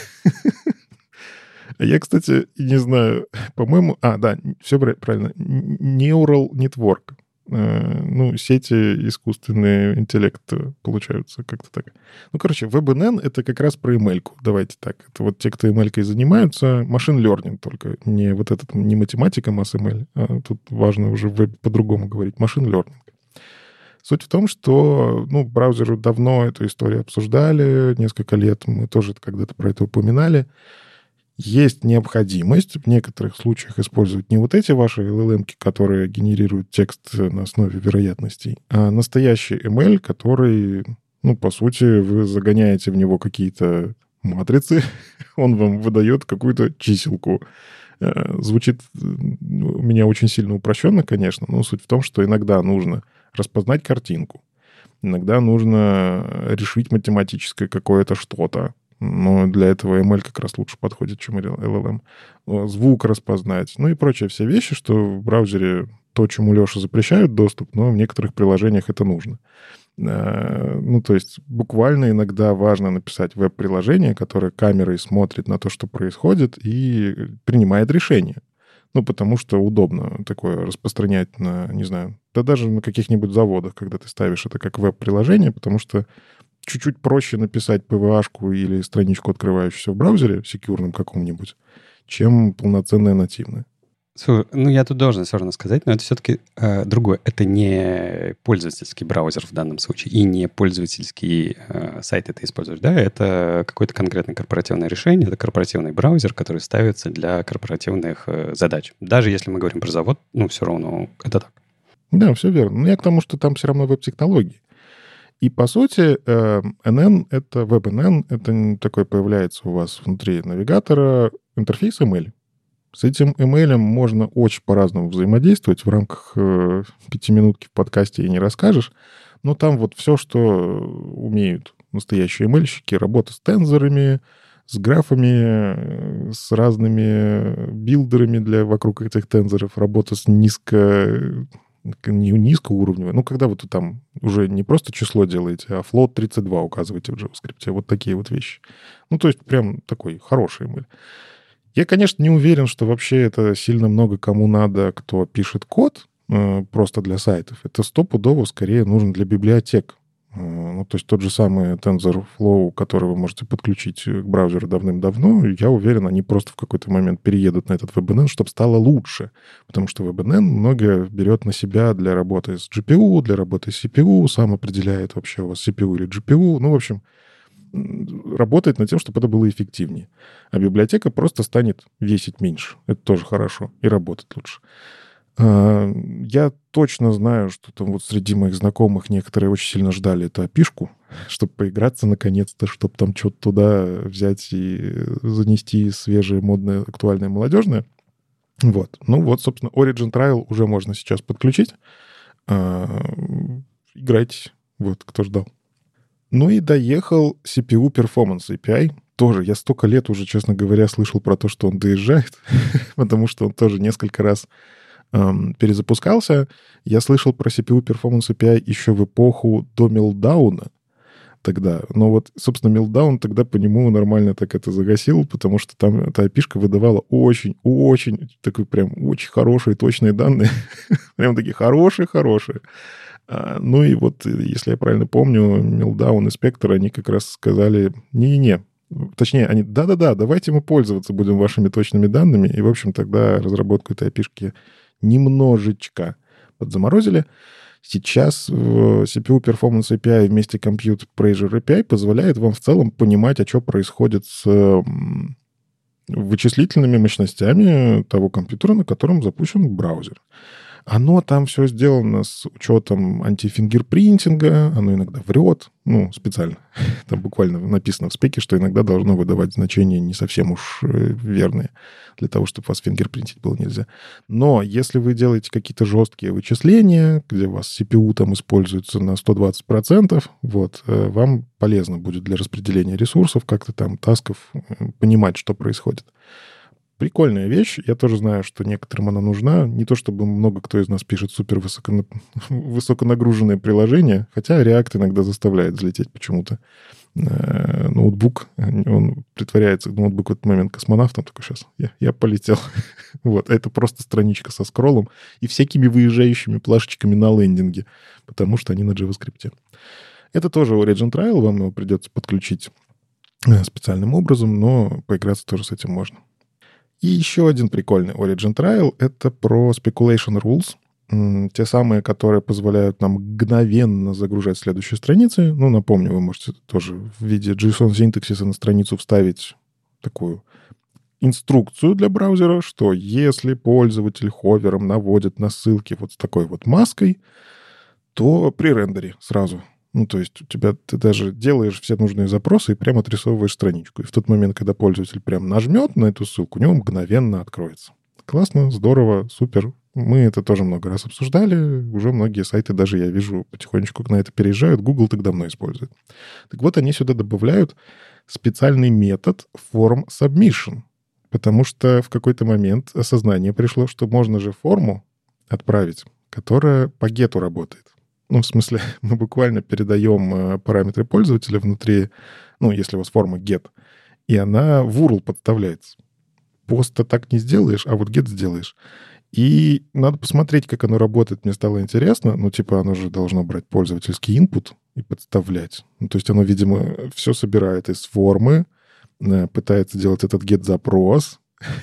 Я, кстати, не знаю, по-моему... А, да, все правильно. Neural Network. Ну, сети искусственный интеллект получаются как-то так. Ну, короче, WebNN — это как раз про эм эль-ку. Давайте так. Это вот те, кто эм эль-кой занимаются, machine learning только. Не вот этот, не математика, масс эм эль. А тут важно уже по-другому говорить. Machine learning. Суть в том, что, ну, браузеры давно эту историю обсуждали, несколько лет мы тоже когда-то про это упоминали. Есть необходимость в некоторых случаях использовать не вот эти ваши эл эл эм-ки, которые генерируют текст на основе вероятностей, а настоящий эм эль, который, ну, по сути, вы загоняете в него какие-то матрицы, он вам выдает какую-то чиселку. Звучит у меня очень сильно упрощенно, конечно, но суть в том, что иногда нужно распознать картинку. Иногда нужно решить математическое какое-то что-то. Но для этого эм эль как раз лучше подходит, чем эл эл эм. Звук распознать. Ну и прочие все вещи, что в браузере то, чему Леша запрещают доступ, но в некоторых приложениях это нужно. Ну, то есть буквально иногда важно написать веб-приложение, которое камерой смотрит на то, что происходит, и принимает решение. Ну, потому что удобно такое распространять на, не знаю, да даже на каких-нибудь заводах, когда ты ставишь это как веб-приложение, потому что чуть-чуть проще написать пи ви эй-шку или страничку, открывающуюся в браузере, секьюрном каком-нибудь, чем полноценная нативная. Слушай, ну я тут должен все равно сказать, но это все-таки э, другое. Это не пользовательский браузер в данном случае и не пользовательский э, сайт это используешь, да? Это какое-то конкретное корпоративное решение, это корпоративный браузер, который ставится для корпоративных э, задач. Даже если мы говорим про завод, ну все равно это так. Да, все верно. Но я к тому, что там все равно веб-технологии. И, по сути, эн эн — это WebNN, это такой появляется у вас внутри навигатора интерфейс email. С этим email можно очень по-разному взаимодействовать. В рамках э, пятиминутки в подкасте и не расскажешь. Но там вот все, что умеют настоящие эмейльщики, работа с тензорами, с графами, с разными билдерами для вокруг этих тензоров, работа с низко... не низкоуровневой, ну, когда вот вы там уже не просто число делаете, а float тридцать два указываете в JavaScript. Вот такие вот вещи. Ну, то есть прям такой хороший email. Я, конечно, не уверен, что вообще это сильно много кому надо, кто пишет код э, просто для сайтов. Это стопудово скорее нужно для библиотек. Э, ну, то есть тот же самый TensorFlow, который вы можете подключить к браузеру давным-давно, я уверен, они просто в какой-то момент переедут на этот WebNN, чтобы стало лучше. Потому что WebNN многое берет на себя для работы с джи пи ю, для работы с си пи ю, сам определяет вообще у вас си пи ю или джи пи ю. Ну, в общем, работает над тем, чтобы это было эффективнее. А библиотека просто станет весить меньше. Это тоже хорошо. И работать лучше. Я точно знаю, что там вот среди моих знакомых некоторые очень сильно ждали эту эй пи ай-шку, чтобы поиграться наконец-то, чтобы там что-то туда взять и занести свежее, модное, актуальное, молодежное. Вот. Ну вот, собственно, Origin Trial уже можно сейчас подключить. Играйтесь. Вот, кто ждал. Ну и доехал си пи ю Performance эй пи ай. Тоже я столько лет уже, честно говоря, слышал про то, что он доезжает, потому что он тоже несколько раз эм, перезапускался. Я слышал про си пи ю Performance эй пи ай еще в эпоху до Meltdown тогда. Но вот, собственно, Meltdown тогда по нему нормально так это загасил, потому что там эта эй пи ай-шка выдавала очень-очень, такой прям очень хорошие, точные данные. Прям такие хорошие-хорошие. Ну и вот, если я правильно помню, Meltdown и Spectre, они как раз сказали, не-не-не, точнее, они, да-да-да, давайте мы пользоваться будем вашими точными данными. И, в общем, тогда разработку этой эй пи ай-шки немножечко подзаморозили. Сейчас си пи ю Performance эй пи ай вместе Compute Pressure эй пи ай позволяет вам в целом понимать, а что происходит с вычислительными мощностями того компьютера, на котором запущен браузер. Оно там все сделано с учетом антифингерпринтинга, оно иногда врет, ну, специально. Там буквально написано в спеке, что иногда должно выдавать значения не совсем уж верные, для того, чтобы вас фингерпринтить было нельзя. Но если вы делаете какие-то жесткие вычисления, где у вас си пи ю там используется на сто двадцать процентов, вот, вам полезно будет для распределения ресурсов, как-то там тасков, понимать, что происходит. Прикольная вещь. Я тоже знаю, что некоторым она нужна. Не то чтобы много кто из нас пишет супер высоко... высоконагруженные приложения, хотя React иногда заставляет взлететь почему-то. Ноутбук, он притворяется, ноутбук в этот момент космонавтом, такой сейчас, я, я полетел. Вот, это просто страничка со скроллом и всякими выезжающими плашечками на лендинге, потому что они на JavaScript. Это тоже Origin Trial, вам его придется подключить специальным образом, но поиграться тоже с этим можно. И еще один прикольный Origin Trial — это про Speculation Rules. Те самые, которые позволяют нам мгновенно загружать следующие страницы. Ну, напомню, вы можете тоже в виде JSON-синтаксиса на страницу вставить такую инструкцию для браузера, что если пользователь ховером наводит на ссылки вот с такой вот маской, то при рендере сразу... Ну, то есть у тебя ты даже делаешь все нужные запросы и прямо отрисовываешь страничку. И в тот момент, когда пользователь прям нажмет на эту ссылку, у него мгновенно откроется. Классно, здорово, супер. Мы это тоже много раз обсуждали. Уже многие сайты, даже я вижу, потихонечку на это переезжают. Google так давно использует. Так вот, они сюда добавляют специальный метод form submission. Потому что в какой-то момент осознание пришло, что можно же форму отправить, которая по гету работает. Ну, в смысле, мы буквально передаем параметры пользователя внутри, ну, если у вас форма get, и она в ю ар эл подставляется. Пост-то так не сделаешь, а вот get сделаешь. И надо посмотреть, как оно работает. Мне стало интересно. Ну, типа, оно же должно брать пользовательский input. и подставлять. Ну, то есть оно, видимо, все собирает из формы, пытается делать этот get-запрос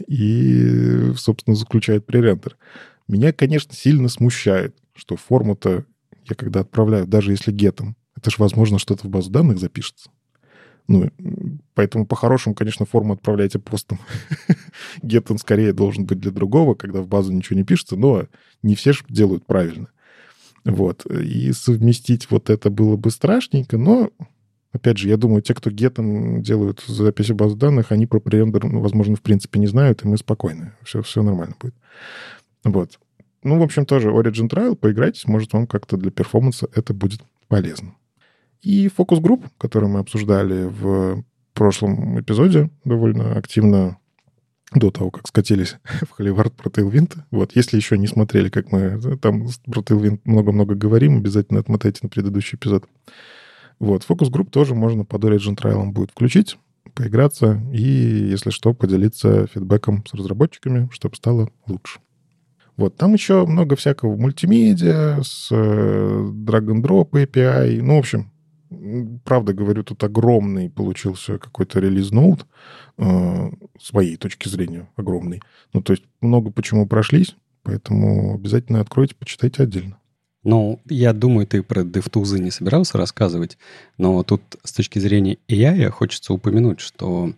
и, собственно, заключает пререндер. Меня, конечно, сильно смущает, что форму-то я когда отправляю, даже если гетом, это же, возможно, что-то в базу данных запишется. Ну, поэтому по-хорошему, конечно, форму отправляйте постом. Гет, он скорее должен быть для другого, когда в базу ничего не пишется, но не все же делают правильно. Вот. И совместить вот это было бы страшненько, но, опять же, я думаю, те, кто гетом делают записи баз данных, они про пререндер, ну, возможно, в принципе не знают, и мы спокойны. Все, все нормально будет. Вот. Ну, в общем, тоже Origin Trial, поиграйтесь, может, вам как-то для перформанса это будет полезно. И фокус-групп, который мы обсуждали в прошлом эпизоде довольно активно до того, как скатились в Холивард про Tailwind. Вот, если еще не смотрели, как мы там про Tailwind много-много говорим, обязательно отмотайте на предыдущий эпизод. Вот, фокус-групп тоже можно под Origin Trial будет включить, поиграться и, если что, поделиться фидбэком с разработчиками, чтобы стало лучше. Вот, там еще много всякого мультимедиа, с drag-and-drop эй пи ай. Ну, в общем, правда говорю, тут огромный получился какой-то релиз-ноут, э, с моей точки зрения, огромный. Ну, то есть много почему прошлись, поэтому обязательно откройте, почитайте отдельно. Ну, я думаю, ты про DevTools не собирался рассказывать, но тут с точки зрения эй ай хочется упомянуть, что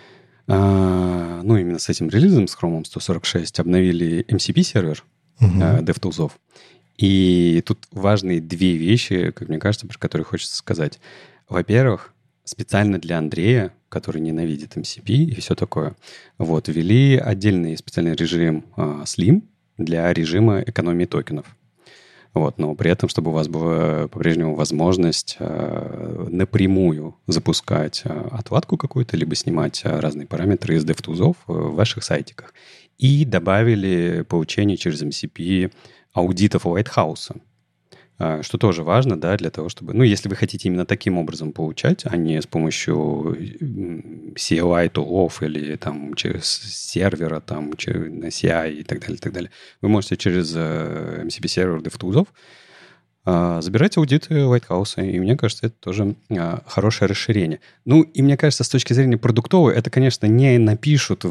э, ну, именно с этим релизом, с Chrome сто сорок шесть, обновили эм си пи-сервер uh-huh. э, DevTools. И тут важные две вещи, как мне кажется, про которые хочется сказать. Во-первых, специально для Андрея, который ненавидит эм си пи и все такое, вот, ввели отдельный специальный режим э, Slim для режима экономии токенов. Вот, но при этом, чтобы у вас была по-прежнему возможность э, напрямую запускать э, отладку какую-то, либо снимать э, разные параметры из DevTools э, в ваших сайтиках. И добавили получение через эм си пи аудитов Lighthouse, что тоже важно, да, для того, чтобы... Ну, если вы хотите именно таким образом получать, а не с помощью си эл ай тулов или там через сервера, там, через си ай и так далее, и так далее, вы можете через эм си пи-сервер DevTools забирать аудиты Lighthouse, и мне кажется, это тоже хорошее расширение. Ну, и мне кажется, с точки зрения продуктовой, это, конечно, не напишут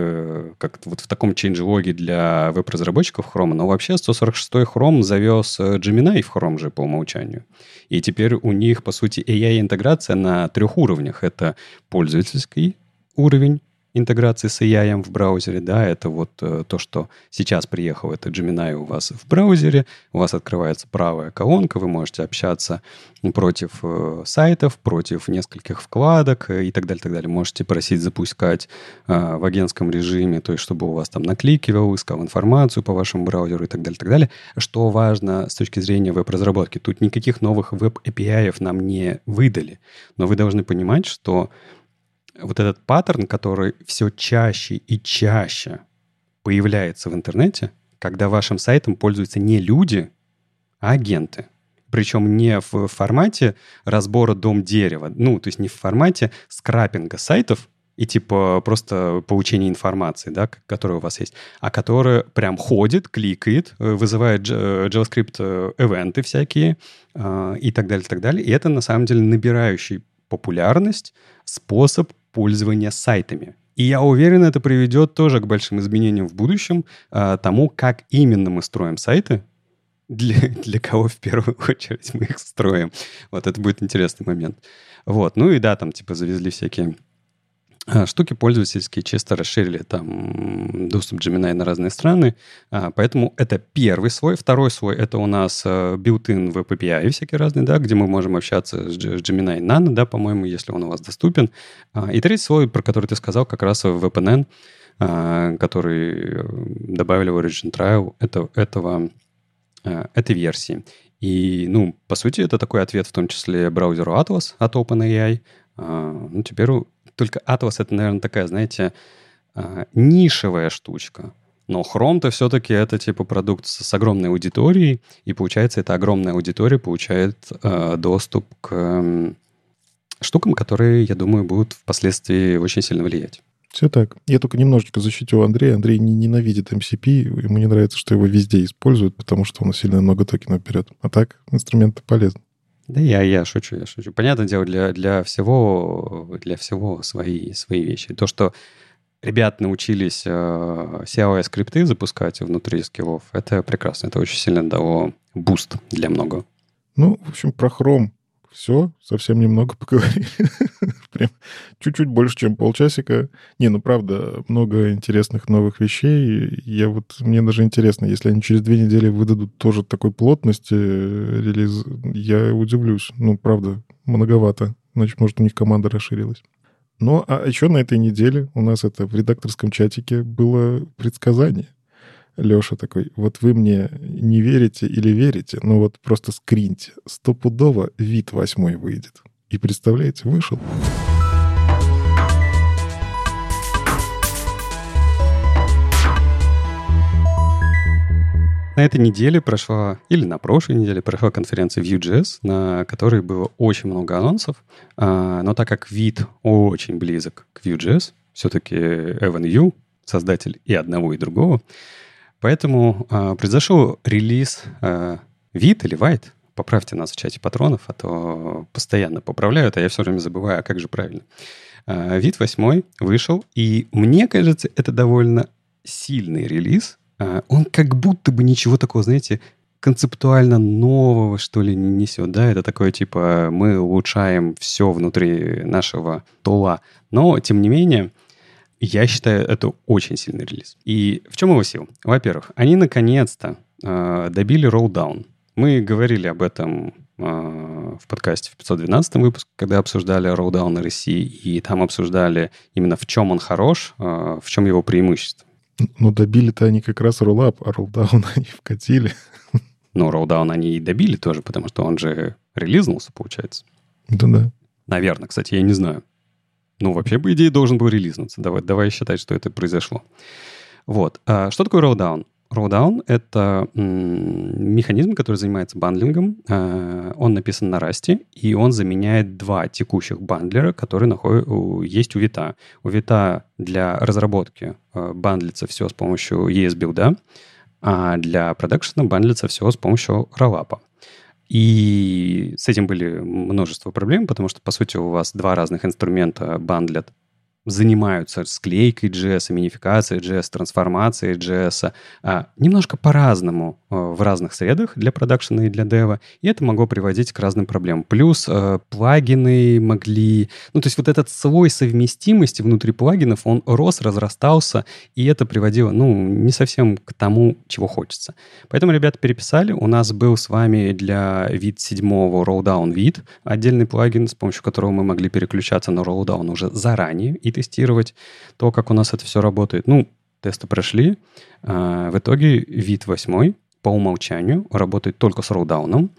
в, как вот в таком changelog для веб-разработчиков Chrome, но вообще сто сорок шестой Chrome завез Gemini в Chrome же по умолчанию. И теперь у них, по сути, эй ай-интеграция на трех уровнях. Это пользовательский уровень интеграции с эй ай в браузере, да, это вот э, то, что сейчас приехал, это Gemini у вас в браузере, у вас открывается правая колонка, вы можете общаться против э, сайтов, против нескольких вкладок э, и так далее, так далее. Можете просить запускать э, в агентском режиме, то есть чтобы у вас там накликивал, искал информацию по вашему браузеру и так далее, так далее. Что важно с точки зрения веб-разработки, тут никаких новых веб-эй пи ай нам не выдали, но вы должны понимать, что вот этот паттерн, который все чаще и чаще появляется в интернете, когда вашим сайтом пользуются не люди, а агенты. Причем не в формате разбора дом-дерева, ну, то есть не в формате скрапинга сайтов и типа просто получения информации, да, которая у вас есть, а которая прям ходит, кликает, вызывает JavaScript-эвенты всякие и так далее, и так далее. И это на самом деле набирающий популярность способ пользования сайтами. И я уверен, это приведет тоже к большим изменениям в будущем, а, тому, как именно мы строим сайты, для, для кого в первую очередь мы их строим. Вот это будет интересный момент. Вот. Ну и да, там типа завезли всякие а, штуки пользовательские, чисто расширили там доступ Gemini на разные страны. А, поэтому это первый слой. Второй слой — это у нас а, built-in веб эй пи ай всякие разные, да, где мы можем общаться с Gemini Nano, да, по-моему, если он у вас доступен. А, и третий слой, про который ты сказал, как раз в ви пи эн, а, который добавили в Origin Trial это, этого, а, этой версии. И, ну, по сути, это такой ответ в том числе браузеру Atlas от OpenAI. А, ну, теперь только Atlas — это, наверное, такая, знаете, нишевая штучка. Но Chrome-то все-таки это типа продукт с огромной аудиторией, и получается, эта огромная аудитория получает э, доступ к э, штукам, которые, я думаю, будут впоследствии очень сильно влиять. Все так. Я только немножечко защитил Андрея. Андрей не ненавидит эм си пи, ему не нравится, что его везде используют, потому что он сильно много токенов берет. А так инструменты полезны. Да я, я шучу, я шучу. Понятное дело, для, для всего, для всего свои, свои вещи. То, что ребят научились э, си эй о-скрипты запускать внутри скиллов, это прекрасно. Это очень сильно дало буст для многого. Ну, в общем, про Chrome все, совсем немного поговорили. Прям чуть-чуть больше, чем полчасика. Не, ну правда, много интересных новых вещей. Я вот, мне даже интересно, если они через две недели выдадут тоже такой плотности релиз, я удивлюсь. Ну, правда, многовато. Значит, может, у них команда расширилась. Ну, а еще на этой неделе у нас это в редакторском чатике было предсказание. Леша такой: вот вы мне не верите или верите, но вот просто скриньте. Стопудово вид восьмой выйдет. И представляете, вышел. На этой неделе прошла, или на прошлой неделе прошла конференция Vue.js, на которой было очень много анонсов. Но так как вид очень близок к Vue.js, все-таки Эван Ю, создатель и одного, и другого, поэтому э, произошел релиз э, вид или White. Поправьте нас в чате патронов, а то постоянно поправляют, а я все время забываю, а как же правильно. Э, вид восемь вышел, и мне кажется, это довольно сильный релиз. Э, он как будто бы ничего такого, знаете, концептуально нового, что ли, не несет. Да, это такое типа мы улучшаем все внутри нашего тула. Но, тем не менее, я считаю, это очень сильный релиз. И в чем его сила? Во-первых, они наконец-то э, добили роллдаун. Мы говорили об этом э, в подкасте в пятьсот двенадцатом выпуске, когда обсуждали роллдаун эр эс си, и там обсуждали именно в чем он хорош, э, в чем его преимущество. Ну, добили-то они как раз роллап, а роллдаун они вкатили. Ну, роллдаун они и добили тоже, потому что он же релизнулся, получается. Да-да. Наверное, кстати, я не знаю. Ну, вообще, по идее, должен был релизнуться. Давай, давай считать, что это произошло. Вот. А что такое роллдаун? Роллдаун — это м- механизм, который занимается бандлингом. А, он написан на Rust, и он заменяет два текущих бандлера, которые находят, у, есть у Vite. У Vite для разработки а, бандлится все с помощью и эс-билда, а для продакшена бандлится все с помощью роллапа. И с этим были множество проблем, потому что, по сути, у вас два разных инструмента бандлят, занимаются склейкой джей эс, минификацией джей эс, трансформацией джей эс, а, немножко по-разному а, в разных средах для продакшена и для дева, и это могло приводить к разным проблемам. Плюс а, плагины могли... Ну, то есть вот этот слой совместимости внутри плагинов, он рос, разрастался, и это приводило, ну, не совсем к тому, чего хочется. Поэтому ребята переписали. У нас был с вами для вид седьмого Rolldown вид, отдельный плагин, с помощью которого мы могли переключаться на Rolldown уже заранее и тестировать то, как у нас это все работает. Ну, тесты прошли. А, в итоге вид восемь по умолчанию работает только с роллдауном.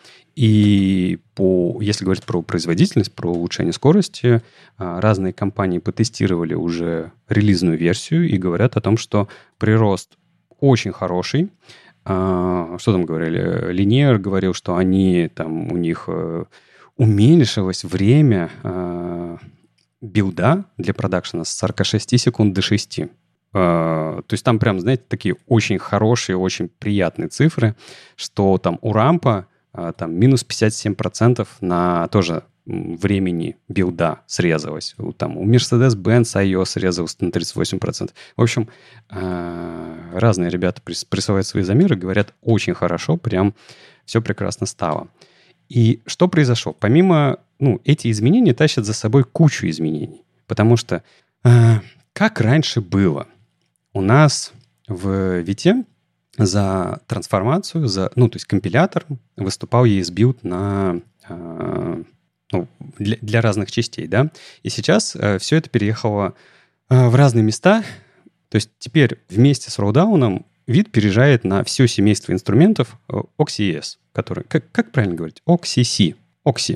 И по, если говорить про производительность, про улучшение скорости, а, разные компании потестировали уже релизную версию и говорят о том, что прирост очень хороший. А, что там говорили? Linear говорил, что они там у них а, уменьшилось время а, билда для продакшена с сорок шесть секунд до шести. Uh, то есть там прям, знаете, такие очень хорошие, очень приятные цифры, что там у рампа uh, там минус пятьдесят семь процентов на тоже времени билда срезалось. Там у Mercedes-Benz ай о срезалось на тридцать восемь процентов. В общем, uh, разные ребята прис- присылают свои замеры, говорят, очень хорошо, прям все прекрасно стало. И что произошло? Помимо, ну, эти изменения тащат за собой кучу изменений. Потому что, э, как раньше было, у нас в Vite за трансформацию, за, ну, то есть компилятор выступал и эс билд на, э, ну, для, для разных частей, да. И сейчас э, все это переехало э, в разные места. То есть теперь вместе с роллдауном вид переезжает на все семейство инструментов Oxy-E S, который, как, как правильно говорить? Oxy-C. Oxy.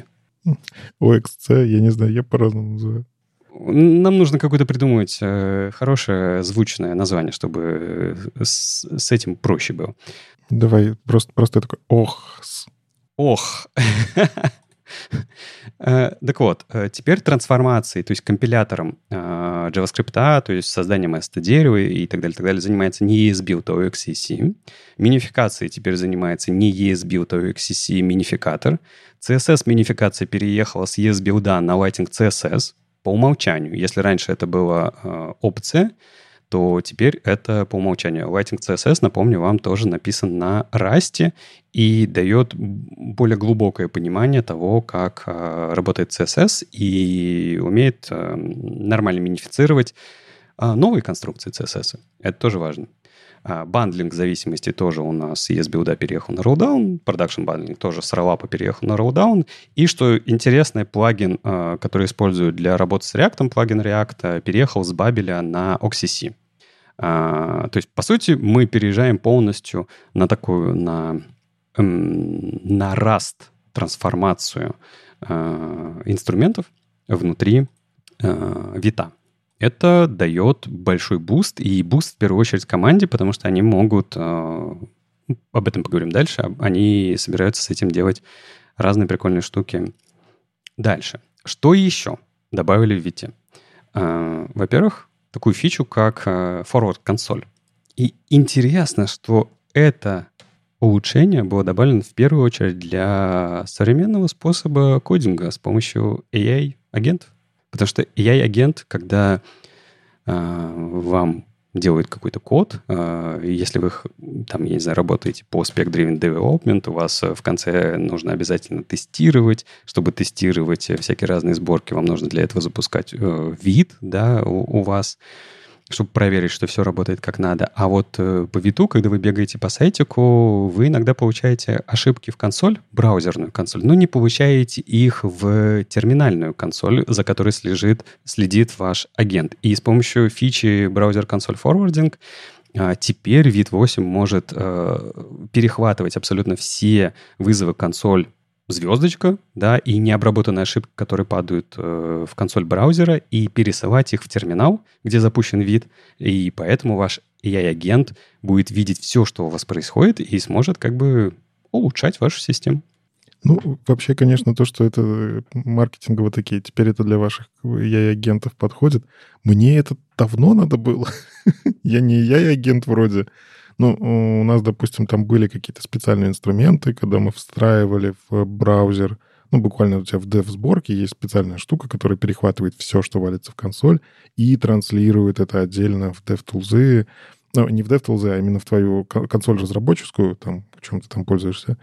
о икс си, я не знаю, я по-разному называю. Нам нужно какое-то придумать э, хорошее звучное название, чтобы с, с этим проще было. Давай, просто, просто такой охс. Ох. Так вот, теперь трансформацией, то есть компилятором JavaScript, то есть созданием эс ти-дерева и так далее, так далее, занимается не и эс Build, а о икс си си. Минификацией теперь занимается не и эс Build, а о икс си си минификатор. си эс эс-минификация переехала с и эс Build на Lighting си эс эс по умолчанию. Если раньше это была опция, то теперь это по умолчанию. Lighting си эс эс, напомню, вам тоже написан на Rust и дает более глубокое понимание того, как э, работает си эс эс и умеет э, нормально минифицировать э, новые конструкции си эс эс. Это тоже важно. А бандлинг зависимости тоже у нас с и эс Build переехал на Rolldown, Production бандлинг тоже с Rollup переехал на Rolldown. И что интересно, плагин, э, который используют для работы с React, плагин React, переехал с Babel на о икс си си. А, то есть, по сути, мы переезжаем полностью на такую, на, эм, на Rust трансформацию э, инструментов внутри э, Vite. Это дает большой буст, и буст в первую очередь команде, потому что они могут, э, об этом поговорим дальше, они собираются с этим делать разные прикольные штуки дальше. Что еще добавили в Vite? Э, во-первых, такую фичу, как э, Forward Console. И интересно, что это улучшение было добавлено в первую очередь для современного способа кодинга с помощью эй ай-агентов. Потому что эй ай-агент, когда э, вам делают какой-то код, э, если вы, там, я не знаю, работаете по Spec-Driven Development, у вас в конце нужно обязательно тестировать. Чтобы тестировать всякие разные сборки, вам нужно для этого запускать э, вид, да, у, у вас, чтобы проверить, что все работает как надо. А вот э, по Vite, когда вы бегаете по сайтику, вы иногда получаете ошибки в консоль, браузерную консоль, но не получаете их в терминальную консоль, за которой следит, следит ваш агент. И с помощью фичи Browser Console Forwarding э, теперь Vite восемь может э, перехватывать абсолютно все вызовы консоль звездочка, да, и необработанные ошибки, которые падают э, в консоль браузера, и пересылать их в терминал, где запущен вид, и поэтому ваш эй ай-агент будет видеть все, что у вас происходит, и сможет как бы улучшать вашу систему. Ну, вообще, конечно, то, что это маркетингово такие, теперь это для ваших эй ай-агентов подходит. Мне это давно надо было. Я не эй ай-агент вроде. Ну, у нас, допустим, там были какие-то специальные инструменты, когда мы встраивали в браузер, ну, буквально у тебя в dev-сборке есть специальная штука, которая перехватывает все, что валится в консоль, и транслирует это отдельно в DevTools. Ну, не в DevTools, а именно в твою консоль разработческую, там, чем ты там пользуешься,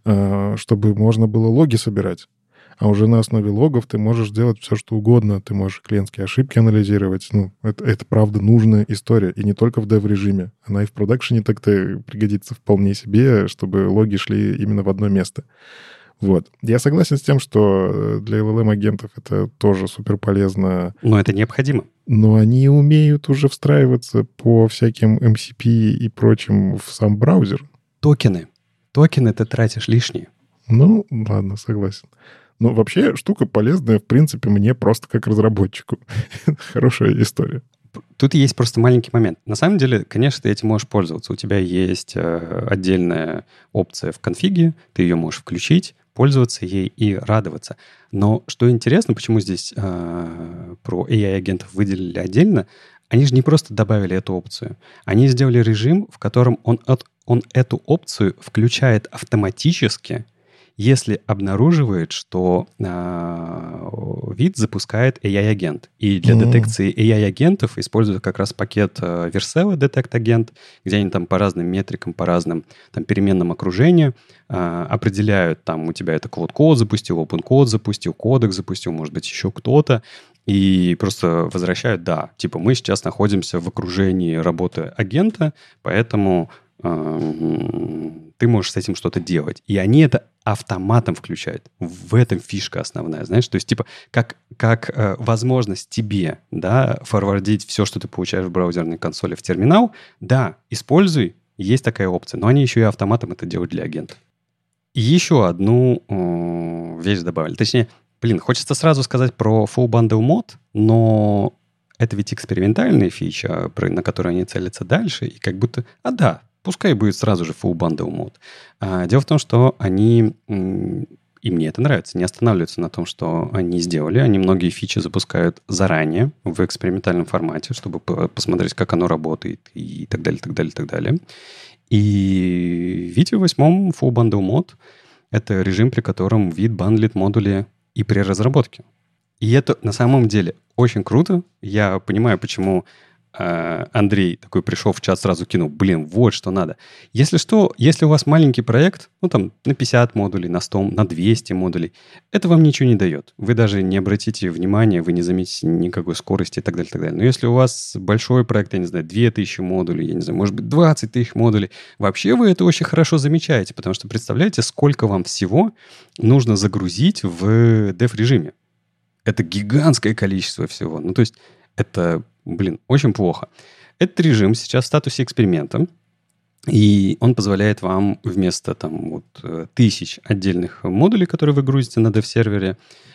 чтобы можно было логи собирать. А уже на основе логов ты можешь делать все, что угодно. Ты можешь клиентские ошибки анализировать. Ну, это, это правда нужная история. И не только в dev-режиме. Она и в продакшене так-то пригодится вполне себе, чтобы логи шли именно в одно место. Вот. Я согласен с тем, что для эл эл эм-агентов это тоже супер полезно. Но это необходимо. Но они умеют уже встраиваться по всяким эм си пи и прочим в сам браузер. Токены. Токены ты тратишь лишние. Ну, ладно, согласен. Но вообще штука полезная, в принципе, мне просто как разработчику. Хорошая история. Тут есть просто маленький момент. На самом деле, конечно, ты этим можешь пользоваться. У тебя есть э, отдельная опция в конфиге, ты ее можешь включить, пользоваться ей и радоваться. Но что интересно, почему здесь э, про эй ай-агентов выделили отдельно, они же не просто добавили эту опцию. Они сделали режим, в котором он, от, он эту опцию включает автоматически, если обнаруживает, что э, вид запускает эй ай-агент. И для mm-hmm. детекции эй ай-агентов используют как раз пакет э, Vercel Detect Agent, где они там по разным метрикам, по разным там, переменным окружения э, определяют, там у тебя это Cloud Code запустил, Open Code запустил, кодек запустил, может быть, еще кто-то, и просто возвращают, да, типа мы сейчас находимся в окружении работы агента, поэтому э, ты можешь с этим что-то делать. И они это автоматом включают. В этом фишка основная, знаешь? То есть, типа, как, как э, возможность тебе, да, форвардить все, что ты получаешь в браузерной консоли в терминал, да, используй, есть такая опция. Но они еще и автоматом это делают для агента. И еще одну э, вещь добавили. Точнее, блин, хочется сразу сказать про Full Bundle Mode, но это ведь экспериментальная фича, на которую они целятся дальше, и как будто, а да, пускай будет сразу же full bundle mode. А, дело в том, что они м, и мне это нравится, не останавливаются на том, что они сделали. Они многие фичи запускают заранее в экспериментальном формате, чтобы посмотреть, как оно работает и так далее, так далее, так далее. И в Vite восемь Full Bundle Mode — это режим, при котором Vite бандлит модули и при разработке. И это на самом деле очень круто. Я понимаю, почему э, Андрей такой пришел в чат, сразу кинул, блин, вот что надо. Если что, если у вас маленький проект, ну там на пятьдесят модулей, на сто, на двести модулей, это вам ничего не дает. Вы даже не обратите внимания, вы не заметите никакой скорости и так далее, так далее. Но если у вас большой проект, я не знаю, две тысячи модулей, я не знаю, может быть, двадцать тысяч модулей, вообще вы это очень хорошо замечаете, потому что представляете, сколько вам всего нужно загрузить в дев-режиме. Это гигантское количество всего. Ну, то есть это, блин, очень плохо. Этот режим сейчас в статусе эксперимента, и он позволяет вам вместо там вот тысяч отдельных модулей, которые вы грузите на дев-сервере,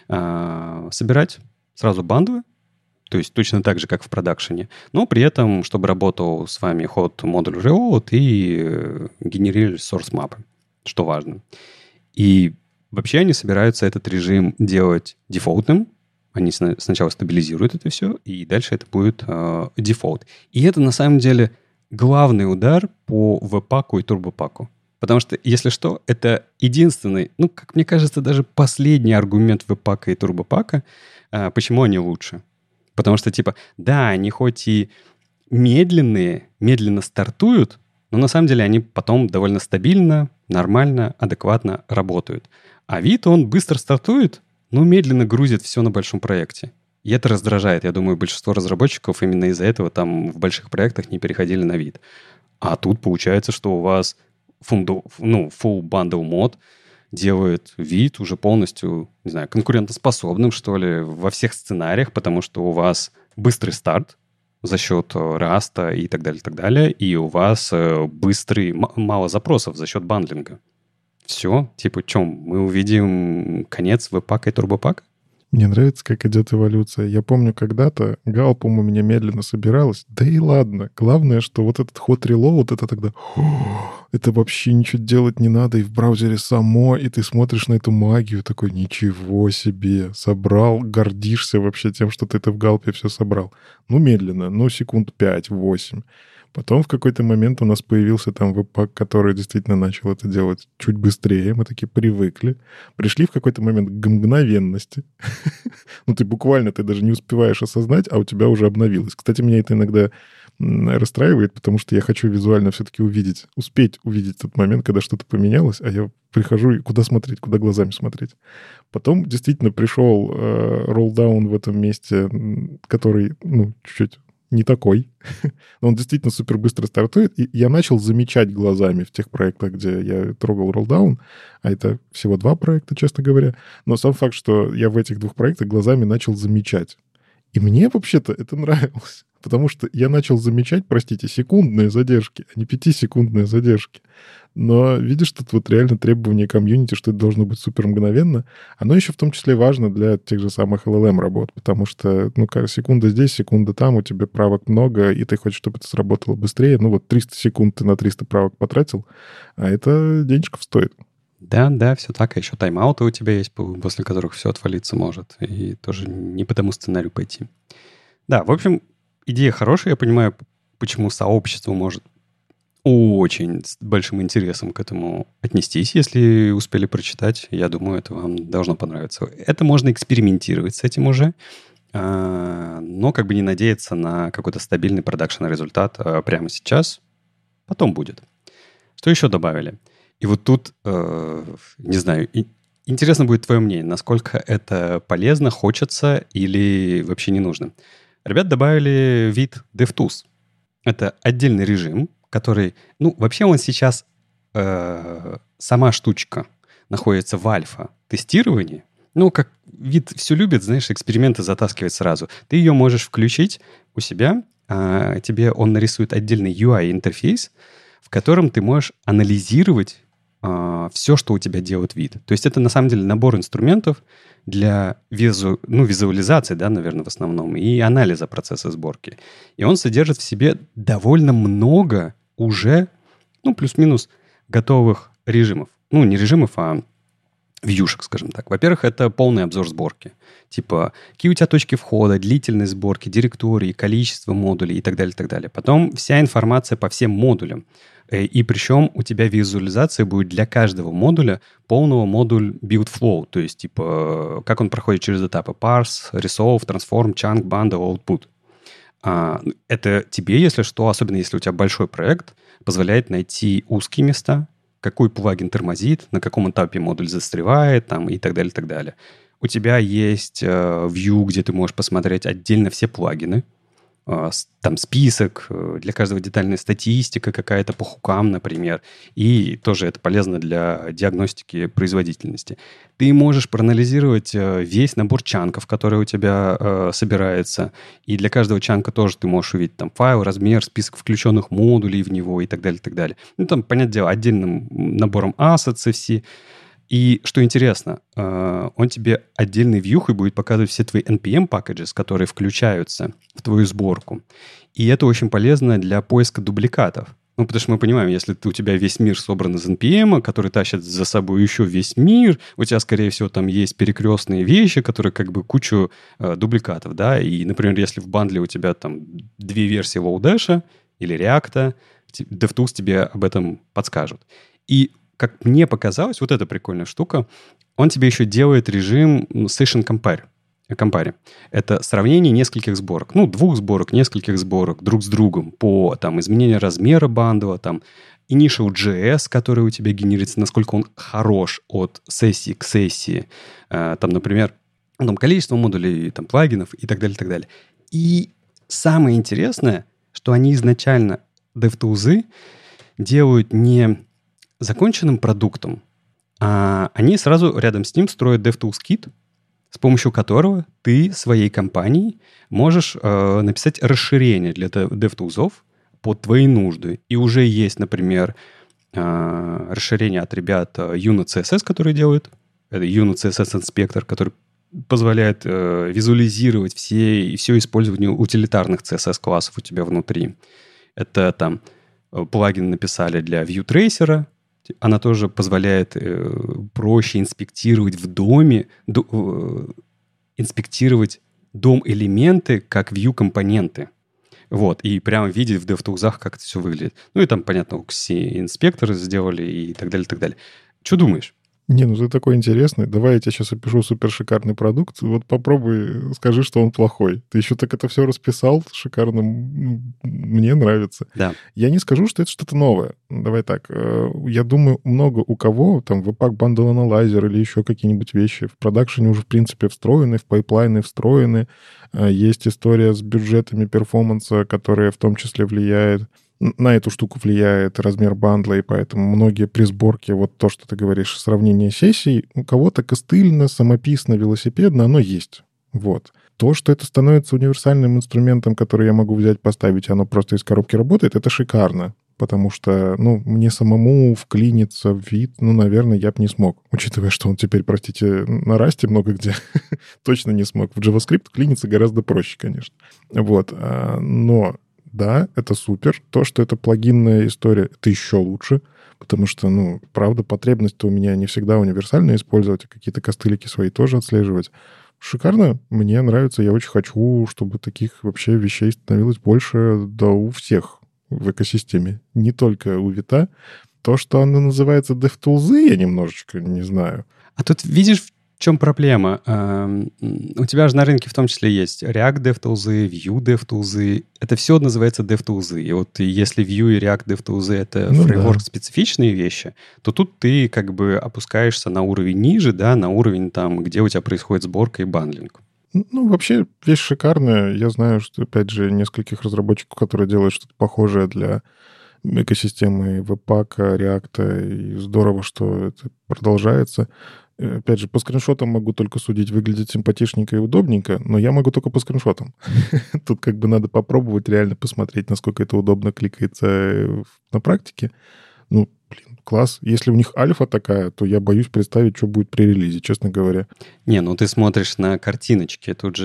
собирать сразу бандлы, то есть точно так же, как в продакшене, но при этом, чтобы работал с вами ход модуль reload и генерировали source мапы, что важно. И вообще они собираются этот режим делать дефолтным. Они сначала стабилизируют это все, и дальше это будет э, дефолт. И это на самом деле главный удар по веб-паку и турбопаку. Потому что, если что, это единственный, ну, как мне кажется, даже последний аргумент веб-пака и турбопака, э, почему они лучше. Потому что, типа, да, они хоть и медленные, медленно стартуют, но на самом деле они потом довольно стабильно, нормально, адекватно работают. А Vite, он быстро стартует, но медленно грузит все на большом проекте. И это раздражает. Я думаю, большинство разработчиков именно из-за этого там в больших проектах не переходили на Vite. А тут получается, что у вас фунду, ну, full bundle мод делает Vite уже полностью, не знаю, конкурентоспособным, что ли, во всех сценариях, потому что у вас быстрый старт за счет Rust и так далее, так далее, и у вас быстрый, м- мало запросов за счет бандлинга. Все, типа, чем? Мы увидим конец веб-пака и турбопака? Мне нравится, как идет эволюция. Я помню, когда-то галпом у меня медленно собиралась. Да и ладно. Главное, что вот этот ход reload, это тогда... Это вообще ничего делать не надо. И в браузере само, и ты смотришь на эту магию, такой, ничего себе, собрал, гордишься вообще тем, что ты это в галпе все собрал. Ну, медленно, ну, секунд пять-восемь. Потом в какой-то момент у нас появился там веб-пак, который действительно начал это делать чуть быстрее. Мы такие привыкли. Пришли в какой-то момент к мгновенности. Ну, ты буквально, ты даже не успеваешь осознать, а у тебя уже обновилось. Кстати, меня это иногда расстраивает, потому что я хочу визуально все-таки увидеть, успеть увидеть тот момент, когда что-то поменялось, а я прихожу и куда смотреть, куда глазами смотреть. Потом действительно пришел э, роллдаун в этом месте, который, ну, чуть-чуть не такой. Но он действительно супер быстро стартует. И я начал замечать глазами в тех проектах, где я трогал роллдаун, а это всего два проекта, честно говоря. Но сам факт, что я в этих двух проектах глазами начал замечать. И мне вообще-то это нравилось. Потому что я начал замечать, простите, секундные задержки, а не пятисекундные задержки. Но видишь, тут вот реально требование комьюнити, что это должно быть супер мгновенно. Оно еще в том числе важно для тех же самых эл эл эм работ, потому что, ну, секунда здесь, секунда там, у тебя правок много, и ты хочешь, чтобы это сработало быстрее. Ну, вот триста секунд ты на триста правок потратил, а это денежков стоит. Да, да, все так. А еще тайм-ауты у тебя есть, после которых все отвалиться может. И тоже не по тому сценарию пойти. Да, в общем, идея хорошая. Я понимаю, почему сообщество может очень с большим интересом к этому отнестись, если успели прочитать. Я думаю, это вам должно понравиться. Это можно экспериментировать с этим уже, но как бы не надеяться на какой-то стабильный продакшн-результат прямо сейчас. Потом будет. Что еще добавили? И вот тут, не знаю, интересно будет твое мнение, насколько это полезно, хочется или вообще не нужно. Ребят добавили Vite DevTools. Это отдельный режим, который, ну, вообще он сейчас, э, сама штучка находится в альфа-тестировании. Ну, как Vite все любит, знаешь, эксперименты затаскивать сразу. Ты ее можешь включить у себя, э, тебе он нарисует отдельный ю ай-интерфейс, в котором ты можешь анализировать э, все, что у тебя делает Vite. То есть это, на самом деле, набор инструментов для визу, ну, визуализации, да, наверное, в основном, и анализа процесса сборки. И он содержит в себе довольно много уже, ну, плюс-минус готовых режимов. Ну, не режимов, а вьюшек, скажем так. Во-первых, это полный обзор сборки. Типа, какие у тебя точки входа, длительность сборки, директории, количество модулей и так далее, и так далее. Потом вся информация по всем модулям. И причем у тебя визуализация будет для каждого модуля полного модуль build flow, то есть, типа, как он проходит через этапы parse, resolve, transform, chunk, bundle, output. Это тебе, если что, особенно если у тебя большой проект, позволяет найти узкие места, какой плагин тормозит, на каком этапе модуль застревает там, и так далее, и так далее. У тебя есть э, view, где ты можешь посмотреть отдельно все плагины, э, там список, э, для каждого детальная статистика какая-то по хукам, например, и тоже это полезно для диагностики производительности. Ты можешь проанализировать э, весь набор чанков, который у тебя э, собирается, и для каждого чанка тоже ты можешь увидеть там файл, размер, список включенных модулей в него и так далее, и так далее. Ну, там, понятное дело, отдельным набором assets все. И что интересно, э, он тебе отдельной вьюхой будет показывать все твои эн пи эм-packages, которые включаются в твою сборку. И это очень полезно для поиска дубликатов. Ну, потому что мы понимаем, если ты, у тебя весь мир собран из эн пи эм, который тащит за собой еще весь мир, у тебя, скорее всего, там есть перекрестные вещи, которые как бы кучу э, дубликатов, да, и, например, если в бандле у тебя там две версии Lodash или React, DevTools тебе об этом подскажут. И как мне показалось, вот эта прикольная штука, он тебе еще делает режим Session Compare. Compare. Это сравнение нескольких сборок. Ну, двух сборок, нескольких сборок друг с другом по там, изменению размера бандла, там, Initial.js, который у тебя генерится, насколько он хорош от сессии к сессии. Там, например, там, количество модулей, там, плагинов и так далее, и так далее. И самое интересное, что они изначально, DevTools, делают не законченным продуктом, а они сразу рядом с ним строят DevTools Kit, с помощью которого ты своей компанией можешь э, написать расширение для DevTools под твои нужды. И уже есть, например, э, расширение от ребят Unit си эс эс, которые делают. Это Unit си эс эс Inspector, который позволяет э, визуализировать все, все использование утилитарных си эс эс-классов у тебя внутри. Это там плагин написали для ViewTracer. Она тоже позволяет э, проще инспектировать в доме, до, э, инспектировать дом-элементы как view-компоненты. Вот, и прямо видеть в DevTools, как это все выглядит. Ну и там, понятно, ю экс си-инспектор сделали и так далее, и так далее. Что думаешь? Не, ну ты такой интересный. Давай я тебе сейчас опишу супер шикарный продукт. Вот попробуй, скажи, что он плохой. Ты еще так это все расписал шикарно. Мне нравится. Да. Я не скажу, что это что-то новое. Давай так. Я думаю, много у кого, там, Webpack Bundle Analyzer или еще какие-нибудь вещи в продакшене уже, в принципе, встроены, в пайплайны встроены. Есть история с бюджетами перформанса, которая в том числе влияет. На эту штуку влияет размер бандла, и поэтому многие при сборке, вот то, что ты говоришь, сравнение сессий, у кого-то костыльно, самописно, велосипедно, оно есть. Вот. То, что это становится универсальным инструментом, который я могу взять, поставить, и оно просто из коробки работает, это шикарно. Потому что, ну, мне самому вклиниться в вид, ну, наверное, я бы не смог. Учитывая, что он теперь, простите, на Расте много где точно не смог. В JavaScript клиниться гораздо проще, конечно. Вот. Но да, это супер. То, что это плагинная история, это еще лучше, потому что, ну, правда, потребность-то у меня не всегда универсальная использовать, а какие-то костылики свои тоже отслеживать. Шикарно, мне нравится, я очень хочу, чтобы таких вообще вещей становилось больше, да у всех в экосистеме, не только у Вита. То, что оно называется DevTools, я немножечко не знаю. А тут видишь, в чем проблема? Uh, у тебя же на рынке в том числе есть React DevTools, Vue DevTools. Это все называется DevTools. И вот если Vue и React DevTools — это ну, фреймворк-специфичные да. вещи, то тут ты как бы опускаешься на уровень ниже, да, на уровень там, где у тебя происходит сборка и бандлинг. Ну, вообще, вещь шикарная. Я знаю, что, опять же, нескольких разработчиков, которые делают что-то похожее для экосистемы Webpack, React, и здорово, что это продолжается. Опять же, по скриншотам могу только судить, выглядит симпатичненько и удобненько, но я могу только по скриншотам. Тут как бы надо попробовать реально посмотреть, насколько это удобно кликается на практике. Ну, блин, класс. Если у них альфа такая, то я боюсь представить, что будет при релизе, честно говоря. Не, ну ты смотришь на картиночки. Тут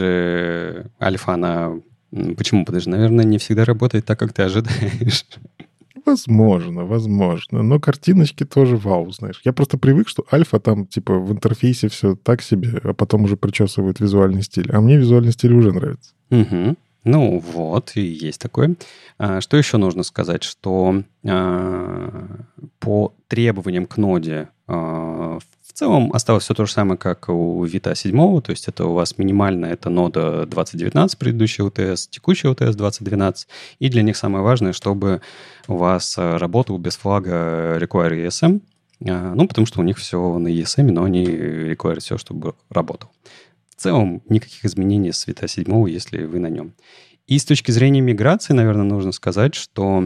же альфа, она... Почему? Потому что, наверное, не всегда работает так, как ты ожидаешь. возможно, возможно. Но картиночки тоже вау, знаешь. Я просто привык, что альфа там, типа, в интерфейсе все так себе, а потом уже причесывают визуальный стиль. А мне визуальный стиль уже нравится. Угу. Ну вот, и есть такое. А, что еще нужно сказать? Что а, по требованиям к ноде а, в целом осталось все то же самое, как у Vita семь, то есть это у вас минимально это нода двадцать девятнадцать, предыдущий ю ти эс, текущий ю ти эс двадцать двенадцать, и для них самое важное, чтобы у вас работал без флага require и эс эм, а, ну, потому что у них все на и эс эм, но они require все, чтобы работал. В целом никаких изменений с Vita семь, если вы на нем. И с точки зрения миграции, наверное, нужно сказать, что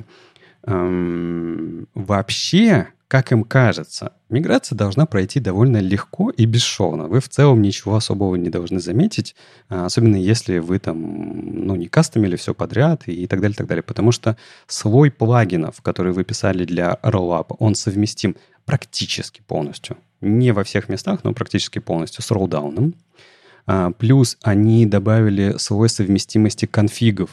эм, вообще, как им кажется, миграция должна пройти довольно легко и бесшовно. Вы в целом ничего особого не должны заметить, особенно если вы там, ну, не кастомили все подряд и так далее, так далее. Потому что слой плагинов, которые вы писали для Rollup, он совместим практически полностью. Не во всех местах, но практически полностью с роллдауном. Плюс они добавили слой совместимости конфигов,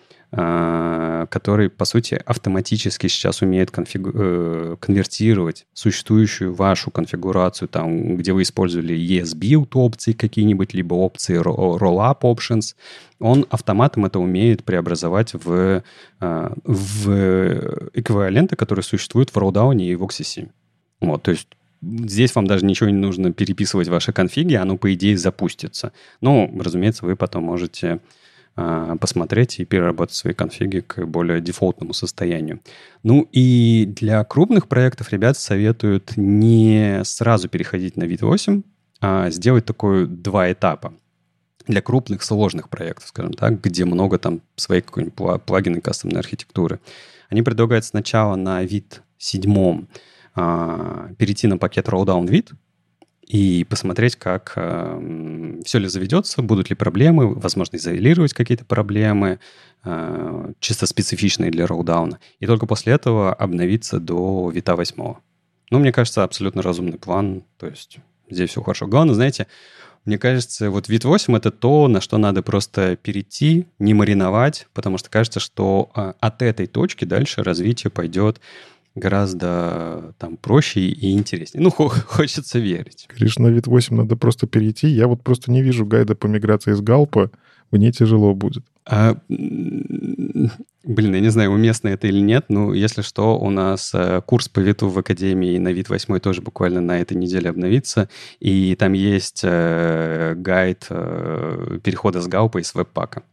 который, по сути, автоматически сейчас умеет конфигу... конвертировать существующую вашу конфигурацию, там, где вы использовали и эс билд опции какие-нибудь, либо опции Rollup Options. Он автоматом это умеет преобразовать в, в эквиваленты, которые существуют в Rolldown и в Oxy. Вот, то есть здесь вам даже ничего не нужно переписывать в ваши конфиги, оно, по идее, запустится. Но, разумеется, вы потом можете а, посмотреть и переработать свои конфиги к более дефолтному состоянию. Ну и для крупных проектов ребята советуют не сразу переходить на Vita восемь, а сделать такое два этапа. Для крупных сложных проектов, скажем так, где много там своей какой-нибудь плагины кастомной архитектуры. Они предлагают сначала на Vita семь перейти на пакет Rolldown Vite и посмотреть, как э, все ли заведется, будут ли проблемы, возможно, изолировать какие-то проблемы, э, чисто специфичные для Rolldown, и только после этого обновиться до Vita восемь. Ну, мне кажется, абсолютно разумный план, то есть здесь все хорошо. Главное, знаете, мне кажется, вот Vita восемь — это то, на что надо просто перейти, не мариновать, потому что кажется, что э, от этой точки дальше развитие пойдет гораздо там проще и интереснее. Ну, хочется верить. Говоришь, на Vita восемь надо просто перейти. Я вот просто не вижу гайда по миграции из галпа. Мне тяжело будет. А, блин, я не знаю, уместно это или нет, но если что, у нас курс по Виту в Академии на Vita восемь тоже буквально на этой неделе обновится, и там есть э, гайд э, перехода с галпа и с веб-пака.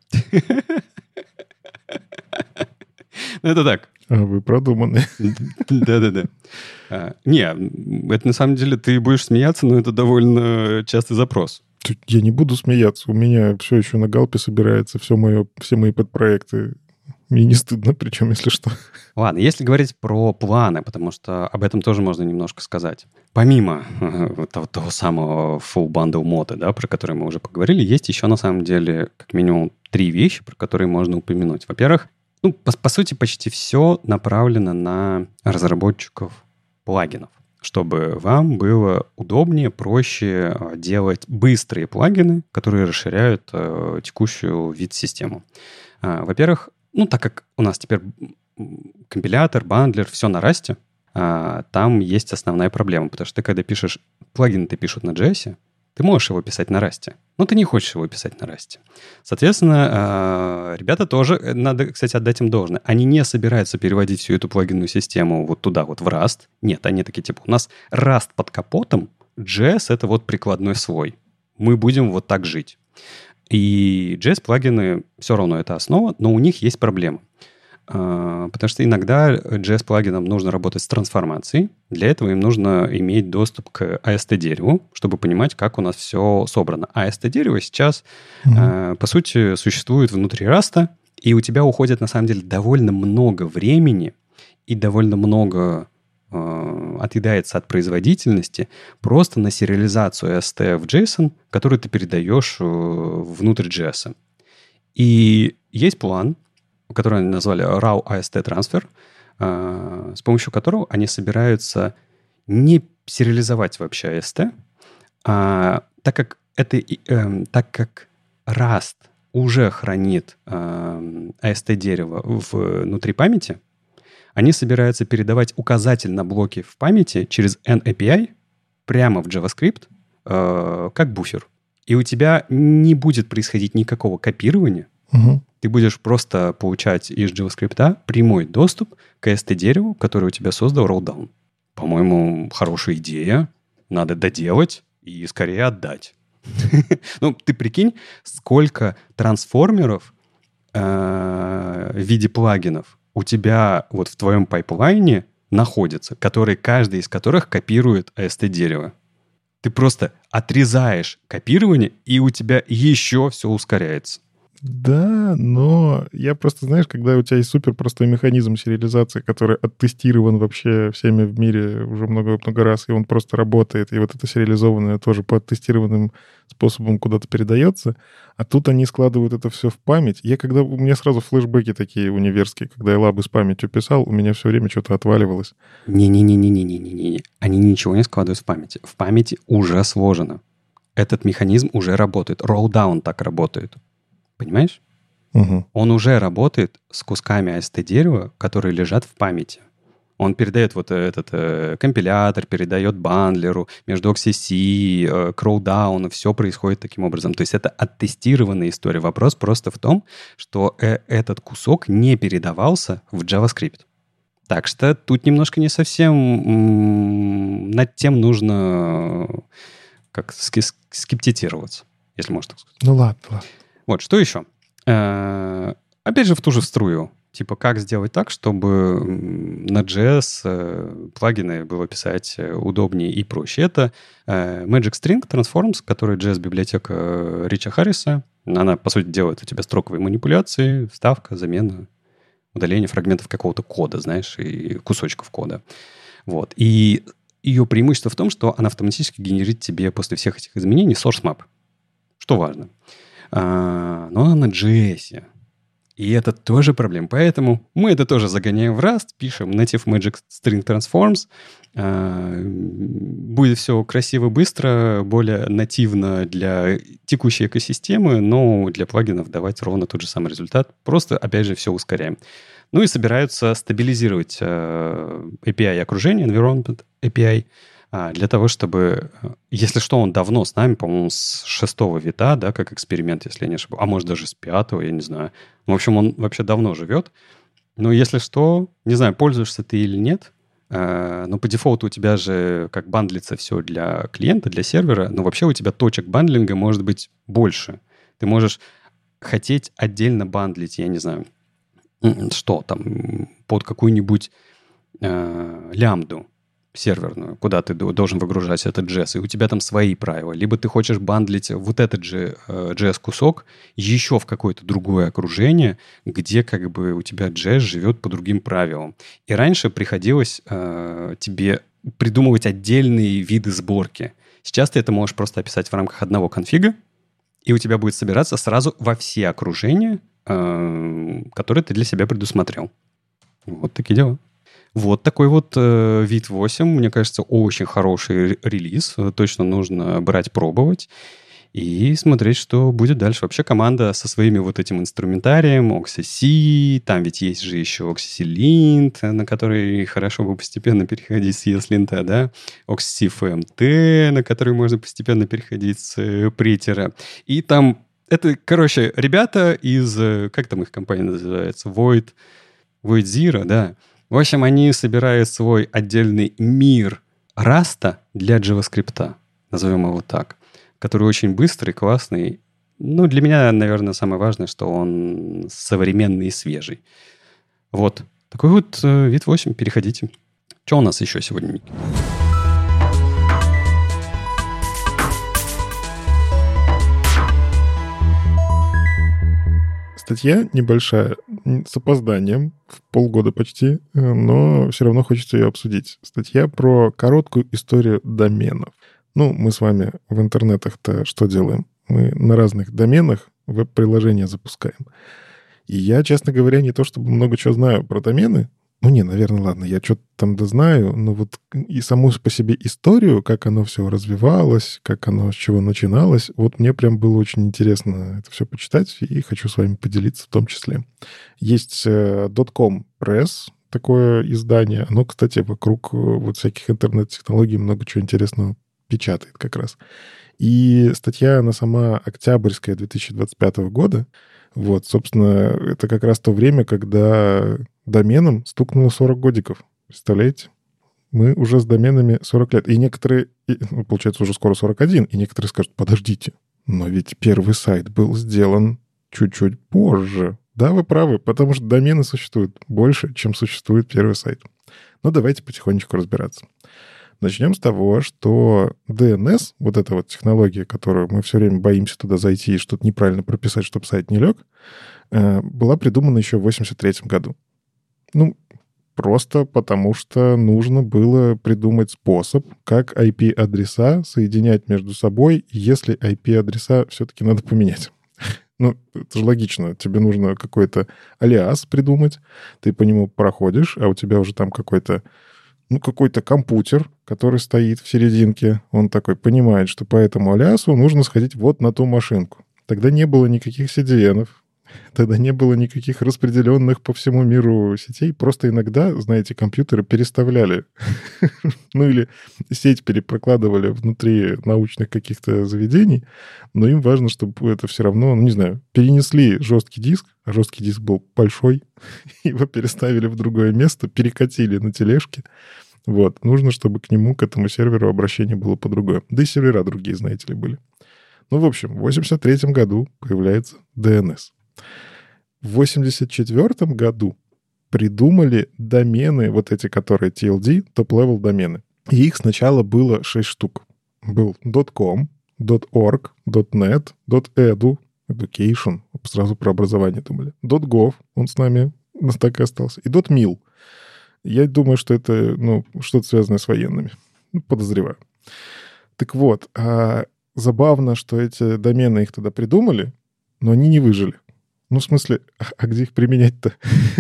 Ну, это так. А вы продуманы. Да-да-да. Не, это на самом деле ты будешь смеяться, но это довольно частый запрос. Я не буду смеяться. У меня все еще на галпе собирается все, мое, все мои подпроекты. Мне не стыдно, причем, если что. Ладно, если говорить про планы, потому что об этом тоже можно немножко сказать. Помимо того, того самого full bundle мода, да, про который мы уже поговорили, есть еще на самом деле как минимум три вещи, про которые можно упомянуть. Во-первых, ну, по, по сути, почти все направлено на разработчиков плагинов, чтобы вам было удобнее, проще делать быстрые плагины, которые расширяют э, текущую вид-систему. Э, во-первых, ну, так как у нас теперь компилятор, бандлер, все на Rust, э, там есть основная проблема, потому что ты, когда пишешь, плагины ты пишут на джей эс, ты можешь его писать на Rust, но ты не хочешь его писать на Rust. Соответственно, ребята тоже, надо, кстати, отдать им должное, они не собираются переводить всю эту плагинную систему вот туда, вот в Rust. Нет, они такие, типа, у нас Rust под капотом, джей эс — это вот прикладной слой. Мы будем вот так жить. И джей эс-плагины все равно это основа, но у них есть проблема. Потому что иногда джей эс-плагинам нужно работать с трансформацией. Для этого им нужно иметь доступ к эй эс ти-дереву, чтобы понимать, как у нас все собрано. эй эс ти-дерево сейчас, mm-hmm. по сути, существует внутри Rust, и у тебя уходит, на самом деле, довольно много времени и довольно много э, отъедается от производительности просто на сериализацию эй эс ти в JSON, который ты передаешь э, внутрь джей эс. И есть план, который они назвали raw эй эс ти Transfer, э, с помощью которого они собираются не сериализовать вообще эй эс ти, а, так как это, э, так как Rust уже хранит э, эй эс ти-дерево внутри памяти, они собираются передавать указатель на блоки в памяти через эн эй пи ай прямо в JavaScript, э, как буфер. И у тебя не будет происходить никакого копирования. Угу. Ты будешь просто получать из JavaScript прямой доступ к эй эс ти-дереву, который у тебя создал Rolldown. По-моему, хорошая идея. Надо доделать и скорее отдать. Ну, ты прикинь, сколько трансформеров в виде плагинов у тебя вот в твоем пайплайне находится, которые, каждый из которых копирует эй эс ти-дерево. Ты просто отрезаешь копирование, и у тебя еще все ускоряется. Да, но я просто, знаешь, когда у тебя есть супер простой механизм сериализации, который оттестирован вообще всеми в мире уже много-много раз, и он просто работает, и вот это сериализованное тоже по оттестированным способам куда-то передается, а тут они складывают это все в память. Я когда... У меня сразу флешбеки такие универские, когда я лабы с памятью писал, у меня все время что-то отваливалось. Не-не-не-не-не-не-не. Они ничего не складывают в памяти. В памяти уже сложено. Этот механизм уже работает. Rolldown так работает. Понимаешь? Угу. Он уже работает с кусками эй эс ти-дерева, которые лежат в памяти. Он передает вот этот э, компилятор, передает бандлеру, между Oxy-C, э, Crowdown, все происходит таким образом. То есть это оттестированная история. Вопрос просто в том, что э, этот кусок не передавался в JavaScript. Так что тут немножко не совсем м- над тем нужно как скептицироваться, если можно так сказать. Ну ладно, ладно. Вот, что еще? Э-э- опять же, в ту же струю. Типа, как сделать так, чтобы на джей эс э, плагины было писать удобнее и проще. Это э, Magic String Transforms, который джей эс-библиотека э, Рича Харриса. Она, по сути, делает у тебя строковые манипуляции, вставка, замена, удаление фрагментов какого-то кода, знаешь, и кусочков кода. Вот. И ее преимущество в том, что она автоматически генерит тебе после всех этих изменений source map. Что важно. А, но она на джей эс. И это тоже проблема. Поэтому мы это тоже загоняем в Rust, пишем native magic string transforms. А, будет все красиво, быстро, более нативно для текущей экосистемы, но для плагинов давать ровно тот же самый результат. Просто, опять же, все ускоряем. Ну и собираются стабилизировать э, эй пи ай-окружение, environment эй пи ай, э, для того, чтобы, если что, он давно с нами, по-моему, с шестого вита, да, как эксперимент, если я не ошибаюсь, а может даже с пятого, я не знаю. В общем, он вообще давно живет. Но если что, не знаю, пользуешься ты или нет, э, но по дефолту у тебя же как бандлится все для клиента, для сервера, но вообще у тебя точек бандлинга может быть больше. Ты можешь хотеть отдельно бандлить, я не знаю, что там, под какую-нибудь э, лямбду серверную, куда ты должен выгружать этот джей эс, и у тебя там свои правила. Либо ты хочешь бандлить вот этот же э, джей эс-кусок еще в какое-то другое окружение, где как бы у тебя джей эс живет по другим правилам. И раньше приходилось э, тебе придумывать отдельные виды сборки. Сейчас ты это можешь просто описать в рамках одного конфига, и у тебя будет собираться сразу во все окружения, который ты для себя предусмотрел. Вот такие дела. Вот такой вот э, вид восемь. Мне кажется, очень хороший релиз. Точно нужно брать, пробовать и смотреть, что будет дальше. Вообще команда со своими вот этим инструментарием, Oxy-C, там ведь есть же еще Oxy-Lint, на который хорошо бы постепенно переходить с и эс линта, да? Oxy-C эф эм ти, на который можно постепенно переходить с притера. И там это, короче, ребята из, как там их компания называется, Void, Void Zero, да. В общем, они собирают свой отдельный мир Rust для JavaScript, назовем его так, который очень быстрый, классный. Ну, для меня, наверное, самое важное, что он современный и свежий. Вот. Такой вот э, вид восемь. Переходите. Что у нас еще сегодня, Ник? Статья небольшая, с опозданием, в полгода почти, но все равно хочется ее обсудить. Статья про короткую историю доменов. Ну, мы с вами в интернетах-то что делаем? Мы на разных доменах веб-приложения запускаем. И я, честно говоря, не то чтобы много чего знаю про домены. Ну, не, наверное, ладно, я что-то там да знаю, но вот и саму по себе историю, как оно все развивалось, как оно с чего начиналось, вот мне прям было очень интересно это все почитать, и хочу с вами поделиться в том числе. Есть .com Press, такое издание. Оно, кстати, вокруг вот всяких интернет-технологий много чего интересного печатает как раз. И статья, она сама октябрьская две тысячи двадцать пятого года. Вот, собственно, это как раз то время, когда доменам стукнуло сорок годиков. Представляете? Мы уже с доменами сорок лет. И некоторые, ну, получается, уже скоро сорок один, и некоторые скажут, подождите, но ведь первый сайт был сделан чуть-чуть позже. Да, вы правы, потому что домены существуют больше, чем существует первый сайт. Но давайте потихонечку разбираться. Начнем с того, что ди эн эс, вот эта вот технология, которую мы все время боимся туда зайти и что-то неправильно прописать, чтобы сайт не лег, была придумана еще в восемьдесят третьем году. Ну, просто потому что нужно было придумать способ, как ай пи-адреса соединять между собой, если ай пи-адреса все-таки надо поменять. Ну, это же логично. Тебе нужно какой-то алиас придумать, ты по нему проходишь, а у тебя уже там какой-то ну, какой-то компьютер, который стоит в серединке, он такой понимает, что по этому алиасу нужно сходить вот на ту машинку. Тогда не было никаких си ди эн-ов, тогда не было никаких распределенных по всему миру сетей. Просто иногда, знаете, компьютеры переставляли. Ну, или сеть перепрокладывали внутри научных каких-то заведений, но им важно, чтобы это все равно, ну, не знаю, перенесли жесткий диск, а жесткий диск был большой, его переставили в другое место, перекатили на тележке. Вот. Нужно, чтобы к нему, к этому серверу обращение было по-другому. Да и сервера другие, знаете ли, были. Ну, в общем, в восемьдесят третьем году появляется ди эн эс. В восемьдесят четвертом году придумали домены, вот эти, которые ти эл ди, топ-левел домены. И их сначала было шесть штук. Был .com, .org, .net, .edu, education, сразу про образование думали. .gov, он с нами так и остался. И .mil. Я думаю, что это, ну, что-то связанное с военными. Ну, подозреваю. Так вот, а забавно, что эти домены их тогда придумали, но они не выжили. Ну, в смысле, а где их применять-то?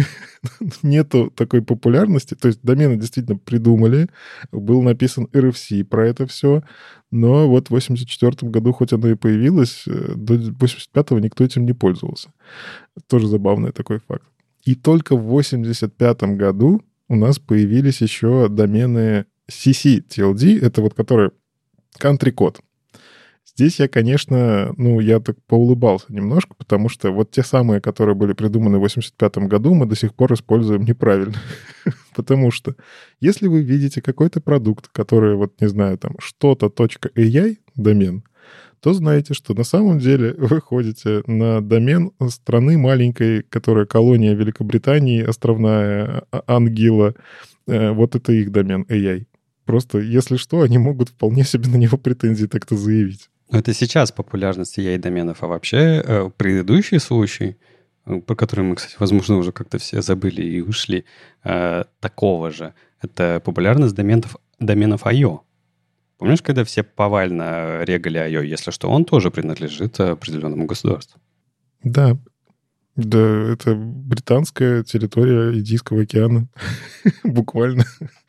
Нету такой популярности. То есть домены действительно придумали. Был написан эр эф си про это все. Но вот в восемьдесят четвертом году, хоть оно и появилось, до восемьдесят пятого никто этим не пользовался. Тоже забавный такой факт. И только в восемьдесят пятом году у нас появились еще домены си си ти эл ди. Это вот которые country-код. Здесь я, конечно, ну, я так поулыбался немножко, потому что вот те самые, которые были придуманы в восемьдесят пятом году, мы до сих пор используем неправильно. Потому что если вы видите какой-то продукт, который, вот, не знаю, там, что-то .ai домен, то знаете, что на самом деле вы ходите на домен страны маленькой, которая колония Великобритании, островная Ангила. Вот это их домен эй ай. Просто, если что, они могут вполне себе на него претензии так-то заявить. Но это сейчас популярность эй ай-доменов, а вообще э, предыдущий случай, э, про который мы, кстати, возможно, уже как-то все забыли и ушли, э, такого же, это популярность доменов, доменов ай о. Помнишь, когда все повально регали ай о, если что, он тоже принадлежит определенному государству? Да. Да, это британская территория Индийского океана. Буквально.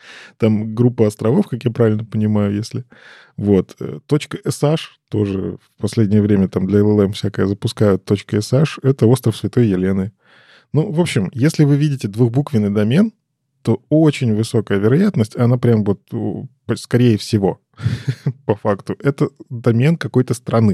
Там группа островов, как я правильно понимаю, если... Вот. .sh тоже в последнее время там для эл эл эм всякое запускают. .sh — это остров Святой Елены. Ну, в общем, если вы видите двухбуквенный домен, то очень высокая вероятность, она прям вот скорее всего, по факту, это домен какой-то страны.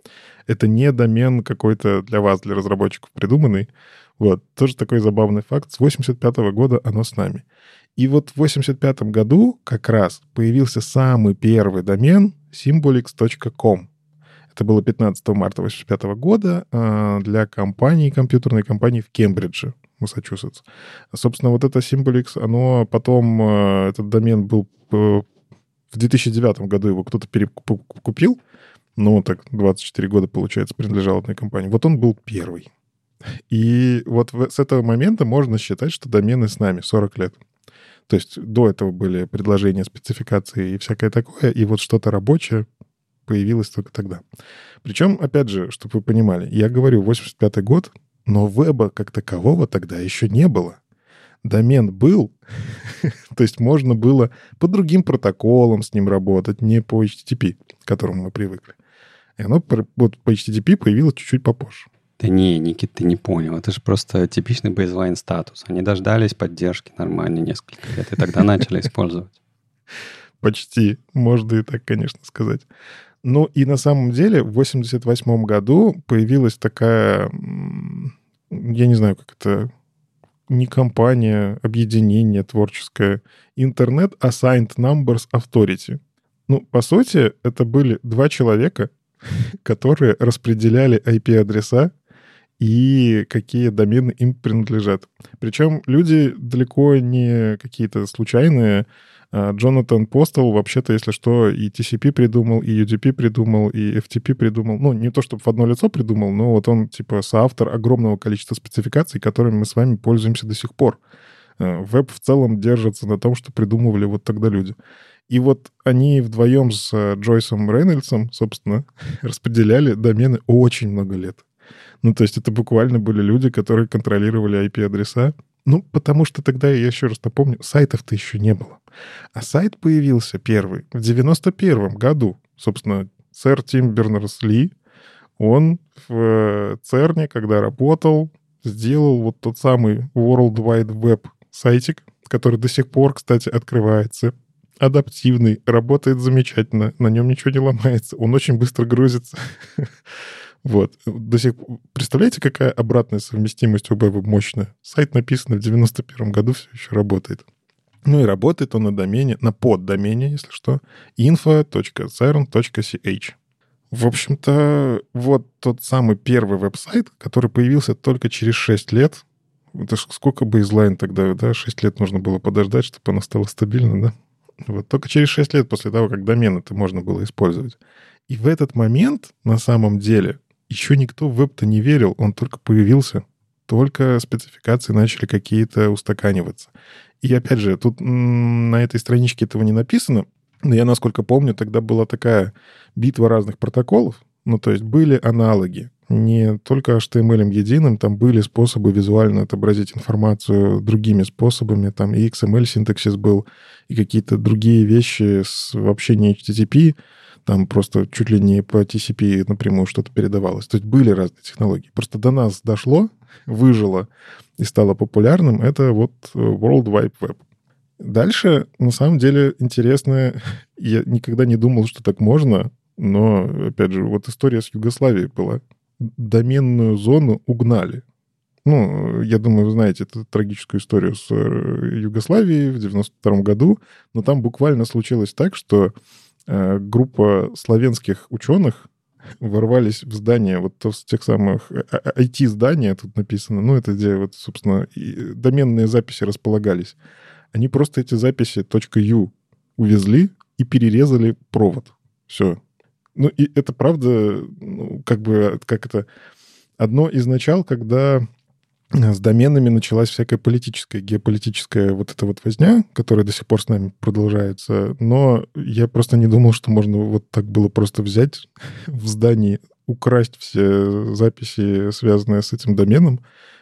Это не домен какой-то для вас, для разработчиков придуманный. Вот. Тоже такой забавный факт. С восемьдесят пятого года оно с нами. И вот в восемьдесят пятом году как раз появился самый первый домен симболикс точка ком. Это было пятнадцатого марта восемьдесят пятого года для компании, компьютерной компании в Кембридже, Массачусетс. Собственно, вот это Symbolics, оно потом, этот домен был в две тысячи девятом году, его кто-то перекупил. Ну, так двадцать четыре года, получается, принадлежал этой компании. Вот он был первый. И вот с этого момента можно считать, что домены с нами сорок лет. То есть до этого были предложения, спецификации и всякое такое, и вот что-то рабочее появилось только тогда. Причем, опять же, чтобы вы понимали, я говорю восемьдесят пятый год, но веба как такового тогда еще не было. Домен был, то есть можно было по другим протоколам с ним работать, не по эйч ти ти пи, к которому мы привыкли. И оно вот по эйч ти ти пи появилось чуть-чуть попозже. Да не, Никит, ты не понял. Это же просто типичный бейзлайн статус. Они дождались поддержки нормально несколько лет, и тогда начали использовать. Почти. Можно и так, конечно, сказать. Ну и на самом деле в восемьдесят восьмом году появилась такая, я не знаю, как это, не компания, объединение творческое, Internet Assigned Numbers Authority. Ну, по сути, это были два человека, которые распределяли ай пи-адреса и какие домены им принадлежат. Причем люди далеко не какие-то случайные. Джонатан Постел, вообще-то, если что, и ти си пи придумал, и ю ди пи придумал, и эф ти пи придумал. Ну, не то, чтобы в одно лицо придумал, но вот он, типа, соавтор огромного количества спецификаций, которыми мы с вами пользуемся до сих пор. Веб в целом держится на том, что придумывали вот тогда люди. И вот они вдвоем с Джойсом Рейнольдсом, собственно, распределяли домены очень много лет. Ну, то есть это буквально были люди, которые контролировали ай пи-адреса. Ну, потому что тогда, я еще раз напомню, сайтов-то еще не было. А сайт появился первый в девяносто первом году. Собственно, сэр Тим Бернерс-Ли, он в ЦЕРНе, когда работал, сделал вот тот самый World Wide Web сайтик, который до сих пор, кстати, открывается. Адаптивный, работает замечательно, на нем ничего не ломается, он очень быстро грузится. Вот. До сих... Представляете, какая обратная совместимость у веба мощная? Сайт написан в девяносто первом году, все еще работает. Ну и работает он на домене, на поддомене, если что, info точка церн точка си эйч. В общем-то, вот тот самый первый веб-сайт, который появился только через шесть лет. Это ж сколько бейзлайн тогда, да? шесть лет нужно было подождать, чтобы оно стало стабильно, да? Вот только через шесть лет после того, как домен это можно было использовать. И в этот момент, на самом деле, еще никто в веб-то не верил, он только появился. Только спецификации начали какие-то устаканиваться. И опять же, тут м- на этой страничке этого не написано, но я, насколько помню, тогда была такая битва разных протоколов. Ну, то есть были аналоги. Не только эйч ти эм эль единым, там были способы визуально отобразить информацию другими способами. Там и икс эм эль-синтаксис был, и какие-то другие вещи с вообще не эйч ти ти пи. Там просто чуть ли не по ти си пи напрямую что-то передавалось. То есть были разные технологии. Просто до нас дошло, выжило и стало популярным. Это вот World Wide Web. Дальше, на самом деле, интересно. Я никогда не думал, что так можно. Но, опять же, вот история с Югославией была. Доменную зону угнали. Ну, я думаю, вы знаете эту трагическую историю с Югославией в девяносто втором году. Но там буквально случилось так, что группа славянских ученых ворвались в здание вот с тех самых ай ти-здания, тут написано, ну, это где вот, собственно, доменные записи располагались. Они просто эти записи .ю увезли и перерезали провод. Все. Ну, и это правда, ну, как бы, как это, одно из начал, когда с доменами началась всякая политическая, геополитическая вот эта вот возня, которая до сих пор с нами продолжается. Но я просто не думал, что можно вот так было просто взять в здании, украсть все записи, связанные с этим доменом,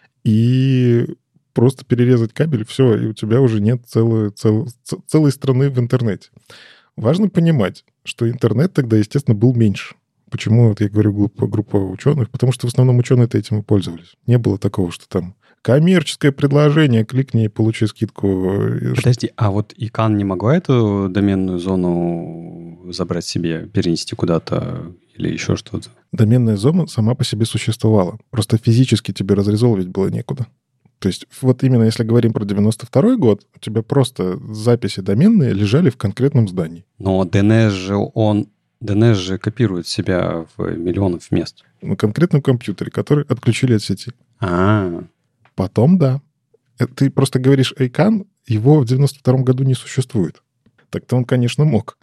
и просто перерезать кабель, все, и у тебя уже нет целой, целой, целой страны в интернете. Важно понимать, что интернет тогда, естественно, был меньше. Почему, вот я говорю, группа, группа ученых? Потому что в основном ученые-то этим и пользовались. Не было такого, что там коммерческое предложение, кликни и получи скидку. Подожди, а вот ИКАНН не могла эту доменную зону забрать себе, перенести куда-то или еще что-то? Доменная зона сама по себе существовала. Просто физически тебе разрезолвить было некуда. То есть вот именно если говорим про девяносто второй год, у тебя просто записи доменные лежали в конкретном здании. Но ди эн эс же он... ди эн эс же копирует себя в миллионов мест. На конкретном компьютере, который отключили от сети. А. Потом, да. Ты просто говоришь ICANN, его в девяносто втором году не существует. Так-то он, конечно, мог.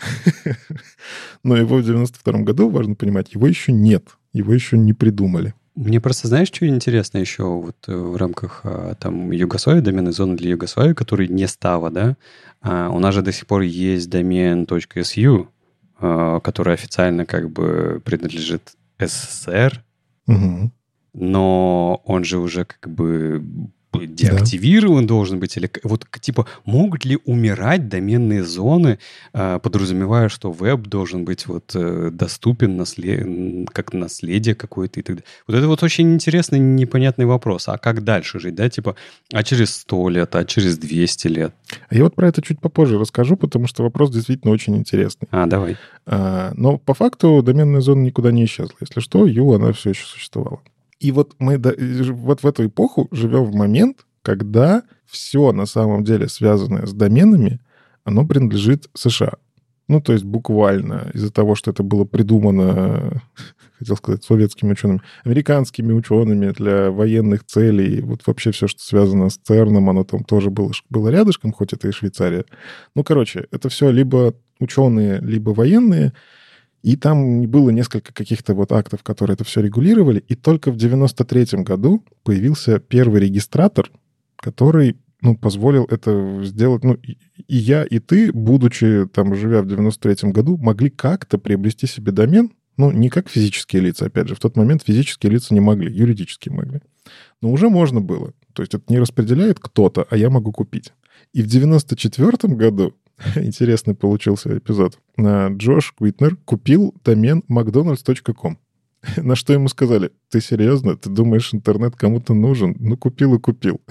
Но его в девяносто втором году, важно понимать, его еще нет. Его еще не придумали. Мне просто, знаешь, что интересно еще вот в рамках там Югославии, доменной зоны для Югославии, который не стало, да? А у нас же до сих пор есть домен .su, который официально как бы принадлежит СССР, угу. но он же уже как бы деактивирован да. должен быть? Или вот типа могут ли умирать доменные зоны, подразумевая, что веб должен быть вот доступен наслед... как наследие какое-то и так далее? Вот это вот очень интересный, непонятный вопрос. А как дальше жить, да? Типа, а через сто лет, а через двести лет? Я вот про это чуть попозже расскажу, потому что вопрос действительно очень интересный. А, давай. А, но по факту доменная зона никуда не исчезла. Если что, ю, она все еще существовала. И вот мы до, вот в эту эпоху живем в момент, когда все на самом деле связанное с доменами, оно принадлежит США. Ну, то есть буквально из-за того, что это было придумано, хотел сказать, советскими учеными, американскими учеными для военных целей, вот вообще все, что связано с ЦЕРНом, оно там тоже было, было рядышком, хоть это и Швейцария. Ну, короче, это все либо ученые, либо военные, и там было несколько каких-то вот актов, которые это все регулировали, и только в девяносто третьем году появился первый регистратор, который, ну, позволил это сделать. Ну, и, и я, и ты, будучи там, живя в девяносто третьем году, могли как-то приобрести себе домен, ну, не как физические лица, опять же. В тот момент физические лица не могли, юридические могли. Но уже можно было. То есть это не распределяет кто-то, а я могу купить. И в девяносто четвертом году интересный получился эпизод. Джош Квитнер купил домен макдональдс точка ком. На что ему сказали: ты серьезно? Ты думаешь, интернет кому-то нужен? Ну, купил и купил.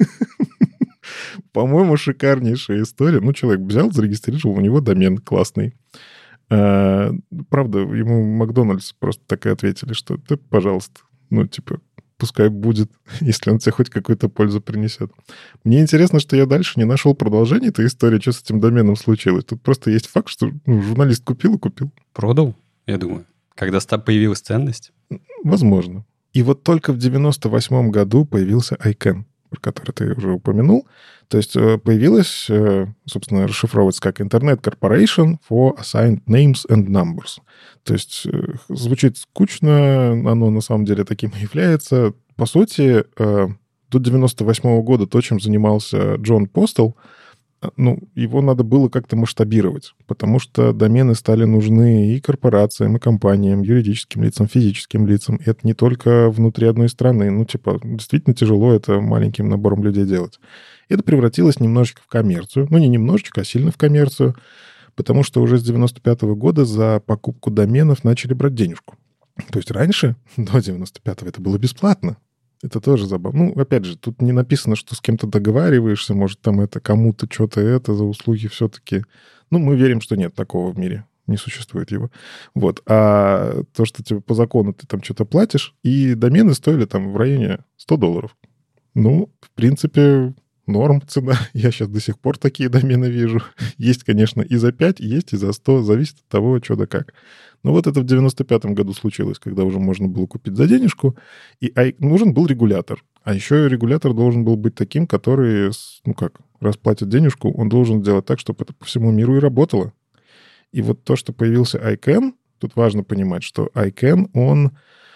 По-моему, шикарнейшая история. Ну, человек взял, зарегистрировал, у него домен классный. Правда, ему Макдональдс просто так и ответили, что да, пожалуйста, ну, типа, пускай будет, если он тебе хоть какую-то пользу принесет. Мне интересно, что я дальше не нашел продолжения этой истории, что с этим доменом случилось. Тут просто есть факт, что ну, журналист купил и купил. Продал, я думаю. Когда появилась ценность? Возможно. И вот только в девяносто восьмом году появился айкэн, про который ты уже упомянул. То есть появилась, собственно, расшифровывается как Internet Corporation for Assigned Names and Numbers. То есть звучит скучно, оно на самом деле таким и является. По сути, до девяносто восьмого года то, чем занимался Джон Постел, ну, его надо было как-то масштабировать, потому что домены стали нужны и корпорациям, и компаниям, юридическим лицам, физическим лицам. И это не только внутри одной страны. Ну, типа, действительно тяжело это маленьким набором людей делать. Это превратилось немножечко в коммерцию. Ну, не немножечко, а сильно в коммерцию, потому что уже с девяносто пятого года за покупку доменов начали брать денежку. То есть раньше, до девяносто пятого, это было бесплатно. Это тоже забавно. Ну, опять же, тут не написано, что с кем-то договариваешься, может, там это кому-то что-то это за услуги все-таки. Ну, мы верим, что нет такого в мире. Не существует его. Вот. А то, что тебе по закону ты там что-то платишь, и домены стоили там в районе сто долларов. Ну, в принципе, норм цена. Я сейчас до сих пор такие домены вижу. Есть, конечно, и за пять, есть и за сто. Зависит от того, что да как. Но вот это в девяносто пятом году случилось, когда уже можно было купить за денежку, и нужен был регулятор. А еще регулятор должен был быть таким, который, ну как, раз платит денежку, он должен сделать так, чтобы это по всему миру и работало. И вот то, что появился айкэн, тут важно понимать, что айкэн, он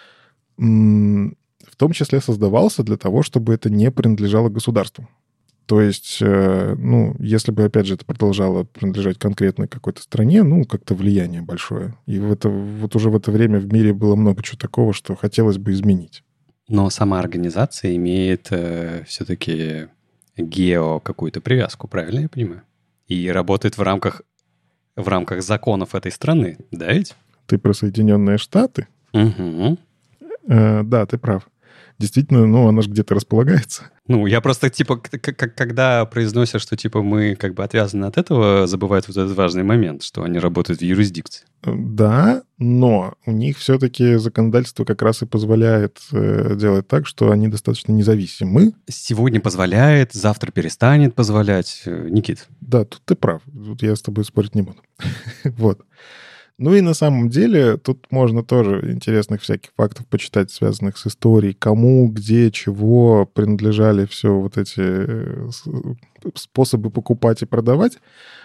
м- в том числе создавался для того, чтобы это не принадлежало государству. То есть, ну, если бы, опять же, это продолжало принадлежать конкретной какой-то стране, ну, как-то влияние большое. И в это, вот уже в это время в мире было много чего такого, что хотелось бы изменить. Но сама организация имеет э, все-таки гео какую-то привязку, правильно я понимаю? И работает в рамках, в рамках законов этой страны, да ведь? Ты про Соединенные Штаты? Угу. Э, да, ты прав. Действительно, ну, она же где-то располагается. Ну, я просто, типа, когда произносят, что, типа, мы как бы отвязаны от этого, забывают вот этот важный момент, что они работают в юрисдикции. Да, но у них все-таки законодательство как раз и позволяет э, делать так, что они достаточно независимы. Сегодня позволяет, завтра перестанет позволять. Никит. Да, тут ты прав. Тут я с тобой спорить не буду. Вот. Ну и на самом деле тут можно тоже интересных всяких фактов почитать, связанных с историей, кому, где, чего принадлежали все вот эти способы покупать и продавать.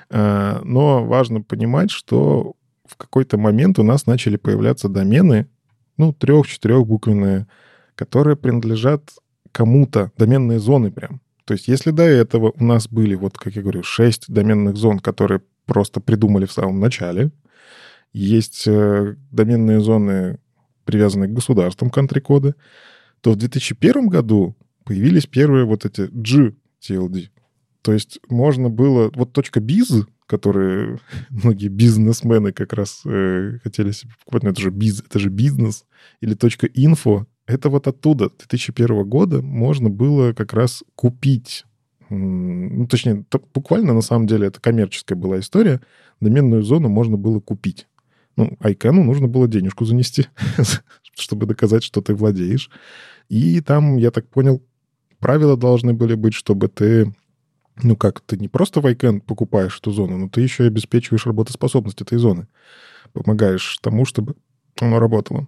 Но важно понимать, что в какой-то момент у нас начали появляться домены, ну, трех-четырехбуквенные, которые принадлежат кому-то, доменные зоны прям. То есть если до этого у нас были, вот как я говорю, шесть доменных зон, которые просто придумали в самом начале, есть э, доменные зоны, привязанные к государствам, кантри-коды, то в две тысячи первом году появились первые вот эти джи ти эл ди. То есть можно было... Вот .biz, которые многие бизнесмены как раз э, хотели себе покупать, ну, это же, биз, это же бизнес, или .info, это вот оттуда, две тысячи первого года, можно было как раз купить, ну, точнее, буквально на самом деле это коммерческая была история, доменную зону можно было купить. Ну, Айкону нужно было денежку занести, чтобы доказать, что ты владеешь. И там, я так понял, правила должны были быть, чтобы ты, ну как, ты не просто в Айкон покупаешь эту зону, но ты еще и обеспечиваешь работоспособность этой зоны. Помогаешь тому, чтобы оно работало.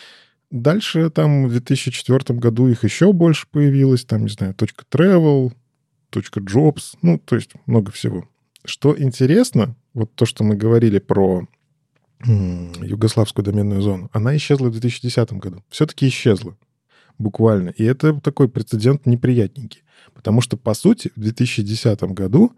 Дальше там в две тысячи четвёртом году их еще больше появилось. Там, не знаю, .travel, .jobs, ну, то есть много всего. Что интересно, вот то, что мы говорили про м- югославскую доменную зону, она исчезла в две тысячи десятом году. Все-таки исчезла. Буквально. И это такой прецедент неприятненький. Потому что, по сути, в две тысячи десятом году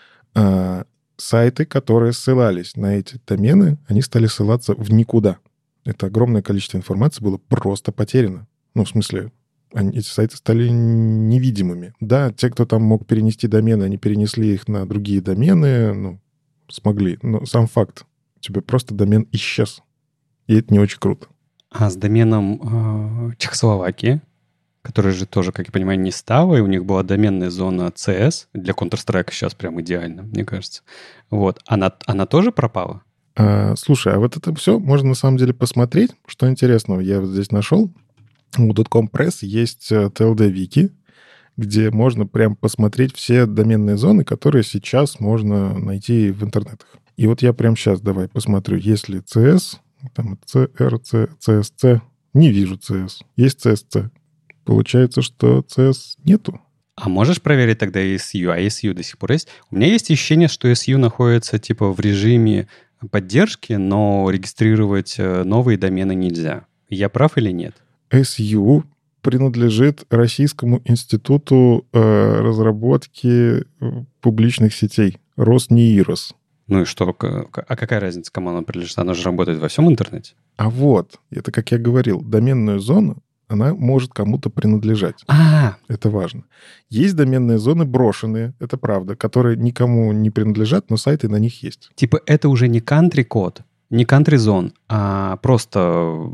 э, сайты, которые ссылались на эти домены, они стали ссылаться в никуда. Это огромное количество информации было просто потеряно. Ну, в смысле, они, эти сайты стали невидимыми. Да, те, кто там мог перенести домены, они перенесли их на другие домены, ну, смогли. Но сам факт, у тебя просто домен исчез. И это не очень круто. А с доменом э, Чехословакии, который же тоже, как я понимаю, не стало, и у них была доменная зона си эс, для Counter-Strike сейчас прям идеально, мне кажется. Вот. Она, она тоже пропала? А, слушай, а вот это все можно на самом деле посмотреть. Что интересного я вот здесь нашел. У .дот ком Press есть ти эл ди-вики, где можно прям посмотреть все доменные зоны, которые сейчас можно найти в интернетах. И вот я прям сейчас давай посмотрю, есть ли си эс, там си эр, си эс си, не вижу си эс, есть си эс си. Получается, что си эс нету. А можешь проверить тогда и эс ю? А эс ю до сих пор есть? У меня есть ощущение, что эс ю находится типа в режиме поддержки, но регистрировать новые домены нельзя. Я прав или нет? эс ю принадлежит Российскому институту э, разработки публичных сетей, Роснеирос. Ну и что? А какая разница, кому она принадлежит? Она же работает во всем интернете. А вот, это, как я говорил, доменную зону, она может кому-то принадлежать. А, это важно. Есть доменные зоны брошенные, это правда, которые никому не принадлежат, но сайты на них есть. Типа это уже не country-код, не country-зон, а просто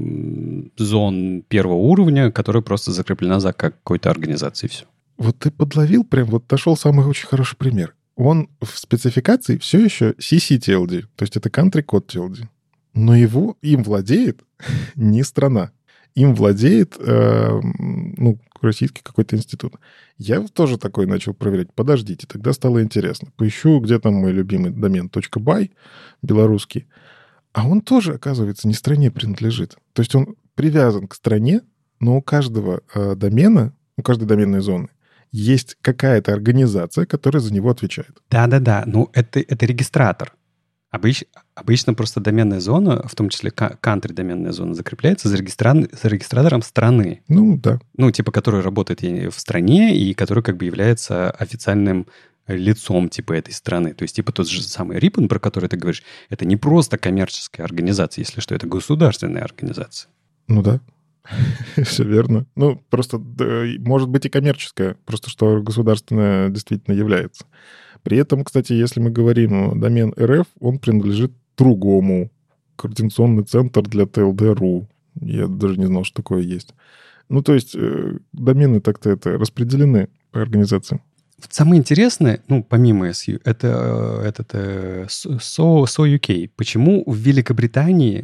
зон первого уровня, которая просто закреплена за какой-то организацией, и все. Вот ты подловил прям, вот нашел самый очень хороший пример. Он в спецификации все еще си си ти эл ди, то есть это country-код ти эл ди. Но его, им владеет не страна. Им владеет, э, ну, российский какой-то институт. Я тоже такой начал проверять. Подождите, тогда стало интересно. Поищу, где там мой любимый домен .by, белорусский. А он тоже, оказывается, не стране принадлежит. То есть он привязан к стране, но у каждого э, домена, у каждой доменной зоны есть какая-то организация, которая за него отвечает. Да-да-да, ну это, это регистратор. Обыч, обычно просто доменная зона, в том числе country доменная зона, закрепляется за, регистра, за регистратором страны. Ну, да. Ну, типа, который работает в стране и который как бы является официальным лицом типа этой страны. То есть, типа, тот же самый Риппен, про который ты говоришь, это не просто коммерческая организация, если что, это государственная организация. Ну, да. Все верно. Ну, просто, да, может быть и коммерческая, просто что государственная действительно является. При этом, кстати, если мы говорим домен эр эф, он принадлежит другому. Координационный центр для ти эл ди точка ру. Я даже не знал, что такое есть. Ну, то есть э, домены так-то это распределены по организациям. Самое интересное, ну, помимо эс ю, это этот э, со, со ю кей. Почему в Великобритании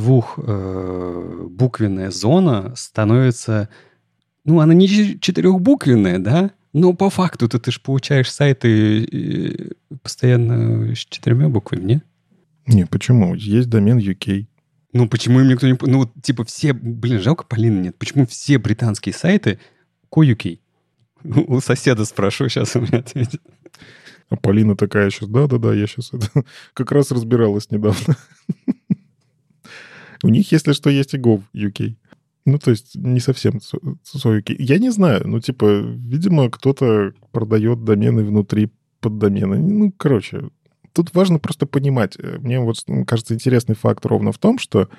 двухбуквенная э, зона становится... Ну, она не четырехбуквенная, да? Но по факту-то ты же получаешь сайты постоянно с четырьмя буквами, не? Не, почему? Есть домен ю кей. Ну, почему им никто не... Ну, типа все... Блин, жалко Полины нет. Почему все британские сайты ко ю кей? У соседа спрошу, сейчас он мне ответит. А Полина такая сейчас, да-да-да, я сейчас это как раз разбиралась недавно. У них, если что, есть и gov ю кей. Ну, то есть не совсем со ю кей. Я не знаю, ну, типа, видимо, кто-то продает домены внутри поддомены. Ну, короче, тут важно просто понимать. Мне вот кажется интересный факт ровно в том, что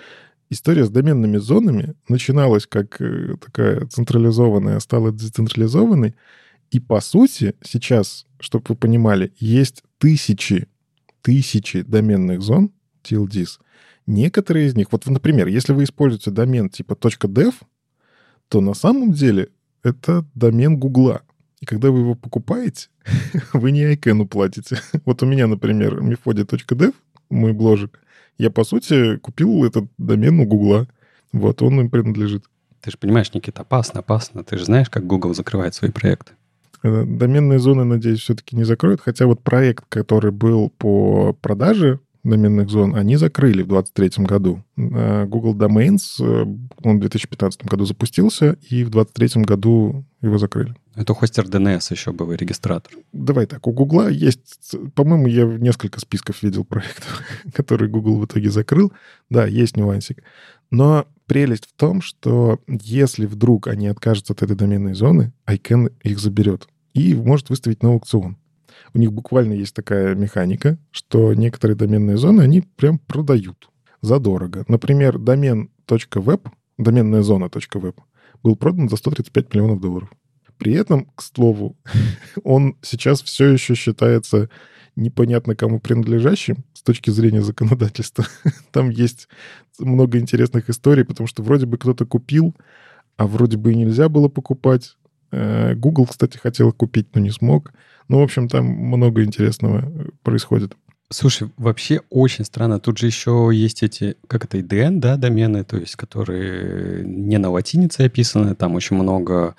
история с доменными зонами начиналась как такая централизованная, стала децентрализованной. И, по сути, сейчас, чтобы вы понимали, есть тысячи, тысячи доменных зон, ти эл ди эс. Некоторые из них, вот, например, если вы используете домен типа .dev, то на самом деле это домен Гугла. И когда вы его покупаете, вы не айкэну платите. Вот у меня, например, mefodi.dev, мой бложек, я, по сути, купил этот домен у Гугла. Вот, он им принадлежит. Ты же понимаешь, Никита, опасно, опасно. Ты же знаешь, как Google закрывает свои проекты. Доменные зоны, надеюсь, все-таки не закроют. Хотя вот проект, который был по продаже доменных зон, они закрыли в двадцать третьем году. Google Domains, он в две тысячи пятнадцатом году запустился, и в двадцать третьем году его закрыли. Это хостер ди эн эс еще был, регистратор. Давай так, у Гугла есть, по-моему, я несколько списков видел проектов, которые Google в итоге закрыл. Да, есть нюансик. Но прелесть в том, что если вдруг они откажутся от этой доменной зоны, айкэн их заберет и может выставить на аукцион. У них буквально есть такая механика, что некоторые доменные зоны они прям продают задорого. Например, домен .web, доменная зона .web был продан за сто тридцать пять миллионов долларов. При этом, к слову, он сейчас все еще считается непонятно кому принадлежащим с точки зрения законодательства. Там есть много интересных историй, потому что вроде бы кто-то купил, а вроде бы и нельзя было покупать. Google, кстати, хотел купить, но не смог. Ну, в общем, там много интересного происходит. Слушай, вообще очень странно. Тут же еще есть эти, как это, ай ди эн, да, домены, то есть которые не на латинице описаны. Там очень много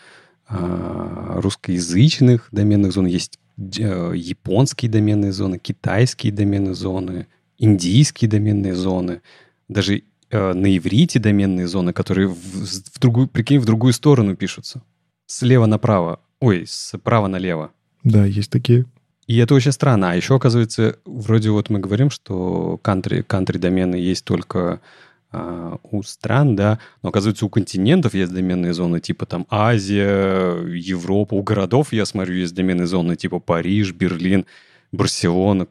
а, русскоязычных доменных зон. Есть а, японские доменные зоны, китайские доменные зоны, индийские доменные зоны. Даже а, на иврите доменные зоны, которые в, в другую, прикинь, в другую сторону пишутся. Слева направо. Ой, справа налево. Да, есть такие. И это очень странно. А еще, оказывается, вроде вот мы говорим, что country, country домены есть только а, у стран, да, но, оказывается, у континентов есть доменные зоны типа там Азия, Европа. У городов, я смотрю, есть доменные зоны типа Париж, Берлин, Барселона.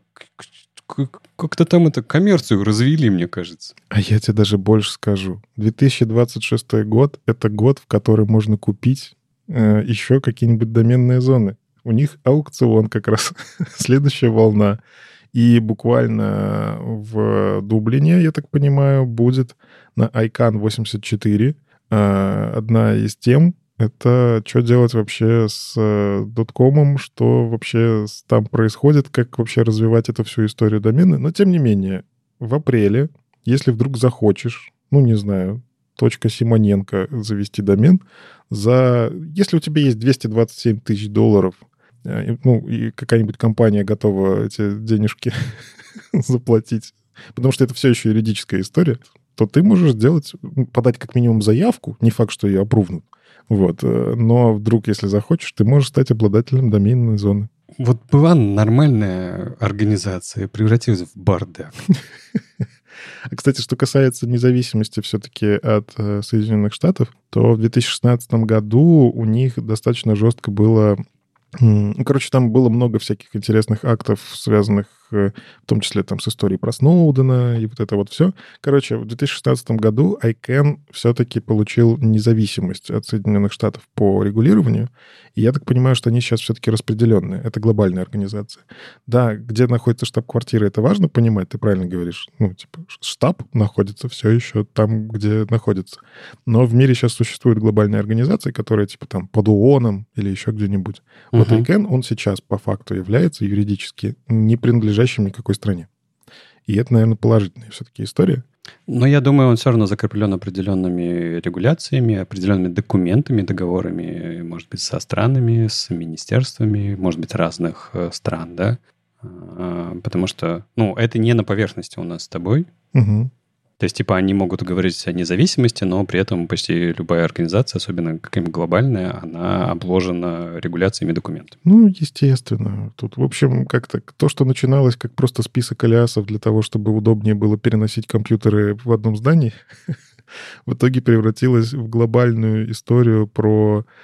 Как-то там это коммерцию развели, мне кажется. А я тебе даже больше скажу. две тысячи двадцать шестой год — это год, в который можно купить э, еще какие-нибудь доменные зоны. У них аукцион как раз, следующая волна. И буквально в Дублине, я так понимаю, будет на айкан восемьдесят четыре. Одна из тем — это что делать вообще с доткомом, что вообще там происходит, как вообще развивать эту всю историю домена. Но, тем не менее, в апреле, если вдруг захочешь, ну, не знаю, точка Симоненко завести домен, за... если у тебя есть двести двадцать семь тысяч долларов, ну, и какая-нибудь компания готова эти денежки заплатить, потому что это все еще юридическая история, то ты можешь сделать, подать как минимум заявку, не факт, что ее опрувнут, вот, но вдруг, если захочешь, ты можешь стать обладателем доменной зоны. Вот была нормальная организация, превратилась в бардак. А, кстати, что касается независимости все-таки от э, Соединенных Штатов, то в две тысячи шестнадцатом году у них достаточно жестко было... Ну, короче, там было много всяких интересных актов, связанных в том числе там с историей про Сноудена и вот это вот все. Короче, в две тысячи шестнадцатом году айкэн все-таки получил независимость от Соединенных Штатов по регулированию. И я так понимаю, что они сейчас все-таки распределенные. Это глобальная организация. Да, где находится штаб-квартира, это важно понимать, ты правильно говоришь. Ну, типа, штаб находится все еще там, где находится. Но в мире сейчас существует глобальная организация, которая типа там под ООНом или еще где-нибудь. Вот айкэн, он сейчас по факту является юридически не принадлежащим никакой стране. И это, наверное, положительная все-таки история. Но я думаю, он все равно закреплен определенными регуляциями, определенными документами, договорами, может быть, со странами, с министерствами, может быть, разных стран, да? Потому что, ну, это не на поверхности у нас с тобой. Угу. То есть, типа, они могут говорить о независимости, но при этом почти любая организация, особенно какая-нибудь глобальная, она обложена регуляциями и документами. Ну, естественно. Тут, в общем, как-то то, что начиналось как просто список алиасов для того, чтобы удобнее было переносить компьютеры в одном здании, в итоге превратилось в глобальную историю про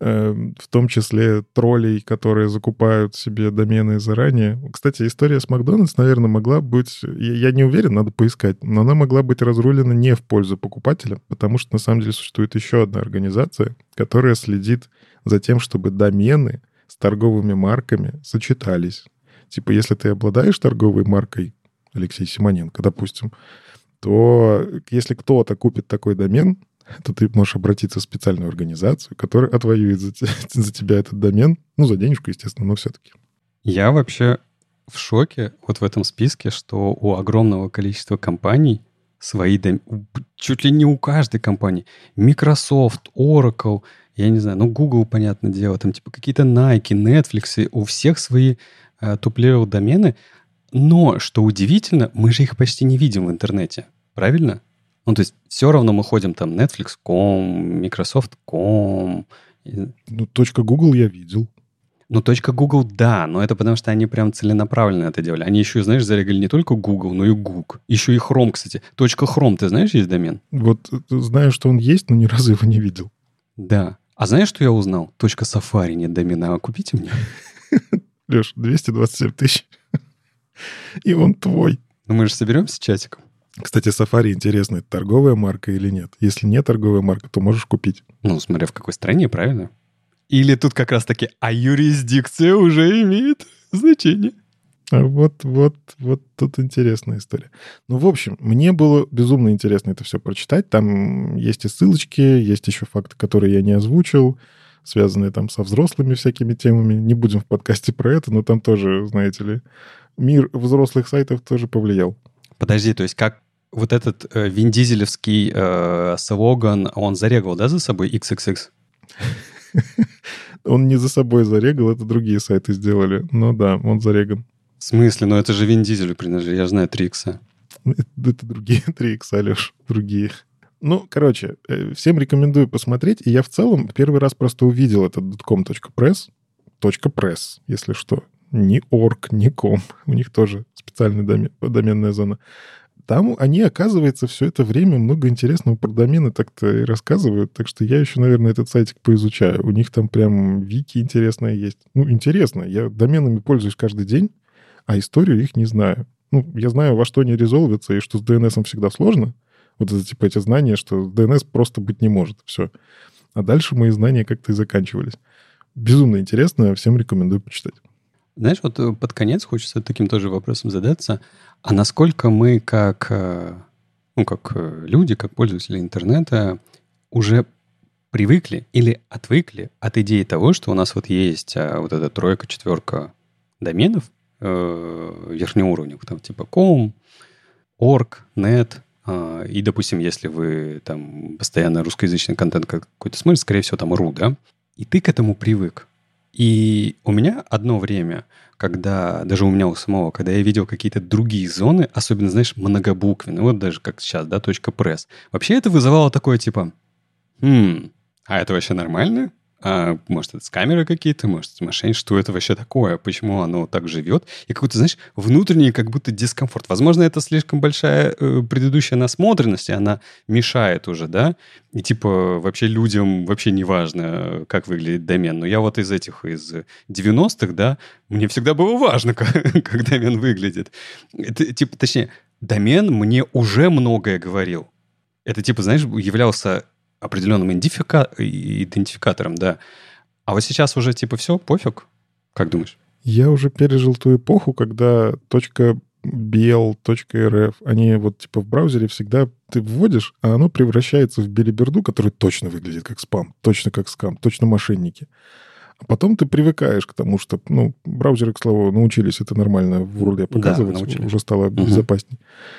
в том числе троллей, которые закупают себе домены заранее. Кстати, история с Макдональдс, наверное, могла быть, я не уверен, надо поискать, но она могла быть разрулена не в пользу покупателя, потому что на самом деле существует еще одна организация, которая следит за тем, чтобы домены с торговыми марками сочетались. Типа, если ты обладаешь торговой маркой Алексей Симоненко, допустим, то если кто-то купит такой домен, то ты можешь обратиться в специальную организацию, которая отвоюет за, te- за тебя этот домен. Ну, за денежку, естественно, но все-таки. Я вообще в шоке вот в этом списке, что у огромного количества компаний свои домены. Чуть ли не у каждой компании. Microsoft, Oracle, я не знаю, ну, Google, понятное дело, там типа какие-то Nike, Netflix, у всех свои э, топ-левел домены. Но, что удивительно, мы же их почти не видим в интернете. Правильно? Ну, то есть все равно мы ходим там Netflix точка ком, Microsoft точка ком. Ну, точка Google я видел. Ну, точка Google, да, но это потому, что они прям целенаправленно это делали. Они еще, знаешь, зарегали не только Google, но и Гуг. Еще и Chrome, кстати. Точка Chrome, ты знаешь, есть домен? Вот знаю, что он есть, но ни разу его не видел. Да. А знаешь, что я узнал? Точка Safari нет домена, а купите мне. Леш, двести двадцать семь тысяч. И он твой. Ну, мы же соберемся с чатиком. Кстати, Safari интересно, это торговая марка или нет? Если не торговая марка, то можешь купить. Ну, смотря в какой стране, правильно? Или тут как раз-таки, а юрисдикция уже имеет значение. А вот, вот, вот тут интересная история. Ну, в общем, мне было безумно интересно это все прочитать. Там есть и ссылочки, есть еще факты, которые я не озвучил, связанные там со взрослыми всякими темами. Не будем в подкасте про это, но там тоже, знаете ли, мир взрослых сайтов тоже повлиял. Подожди, то есть как вот этот э, виндизелевский э, слоган, он зарегал, да, за собой икс икс икс? Он не за собой зарегал, это другие сайты сделали. Но да, он зареган. В смысле? Ну это же Вин Дизелю принадлежит, я же знаю три икса. Это, это другие три икса, Леш, другие. Ну, короче, всем рекомендую посмотреть. И я в целом первый раз просто увидел этот .com.press. .press, если что. Ни орг, ни ком. У них тоже специальная домен, доменная зона. Там они, оказывается, все это время много интересного про домены так-то и рассказывают. Так что я еще, наверное, этот сайтик поизучаю. У них там прям вики интересная есть. Ну, интересно. Я доменами пользуюсь каждый день, а историю их не знаю. Ну, я знаю, во что они резолвятся, и что с ди эн эс всегда сложно. Вот это, типа, эти знания, что ди эн эс просто быть не может. Все. А дальше мои знания как-то и заканчивались. Безумно интересно. Всем рекомендую почитать. Знаешь, вот под конец хочется таким тоже вопросом задаться. А насколько мы как, ну, как люди, как пользователи интернета уже привыкли или отвыкли от идеи того, что у нас вот есть вот эта тройка, четверка доменов э, верхнеуровневых, там типа ком, орг, нет, э, и, допустим, если вы там постоянно русскоязычный контент какой-то смотрите, скорее всего, там ру, да? И ты к этому привык. И у меня одно время, когда, даже у меня у самого, когда я видел какие-то другие зоны, особенно, знаешь, многобуквенные, вот даже как сейчас, да, точка пресс, вообще это вызывало такое, типа, хм, а это вообще нормально? А, может, это с камеры какие-то, может, это мошенничество, что это вообще такое? Почему оно так живет? И какой-то, знаешь, внутренний как будто дискомфорт. Возможно, это слишком большая э, предыдущая насмотренность, и она мешает уже, да? И типа вообще людям вообще не важно, как выглядит домен. Но я вот из этих, из девяностых, да, мне всегда было важно, как, как домен выглядит. Это, типа, точнее, домен мне уже многое говорил. Это, типа, знаешь, являлся определенным идентифика... идентификатором, да. А вот сейчас уже типа все, пофиг. Как думаешь? Я уже пережил ту эпоху, когда .bl, .rf, они вот типа в браузере всегда ты вводишь, а оно превращается в белиберду, который точно выглядит как спам, точно как скам, точно мошенники. А потом ты привыкаешь к тому, что, ну, браузеры, к слову, научились это нормально в урле показывать, да, уже стало угу. безопасней.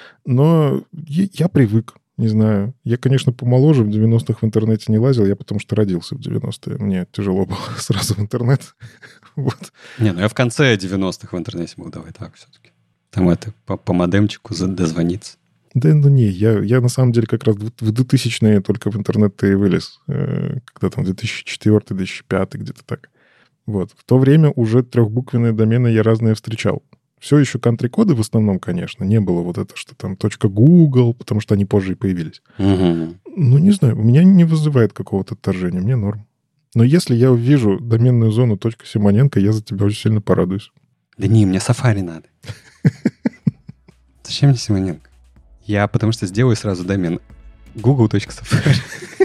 Но я привык. Не знаю. Я, конечно, помоложе. В девяностых в интернете не лазил. Я потому что родился в девяностые. Мне тяжело было сразу в интернет. Вот. Не, ну я в конце девяностых в интернете был. Давай так все-таки. Там это по, по модемчику дозвониться. Да, ну не. Я, я на самом деле как раз в двухтысячные только в интернет-то и вылез. Когда там две тысячи четвёртый - две тысячи пятый, где-то так. Вот. В то время уже трехбуквенные домены я разные встречал. Все еще кантри-коды в основном, конечно. Не было вот это, что там .google, потому что они позже и появились. Угу. Ну, не знаю, у меня не вызывает какого-то отторжения. Мне норм. Но если я увижу доменную зону .симоненко, я за тебя очень сильно порадуюсь. Да не, мне Safari надо. Зачем мне Симоненко? Я потому что сделаю сразу домен google.safari.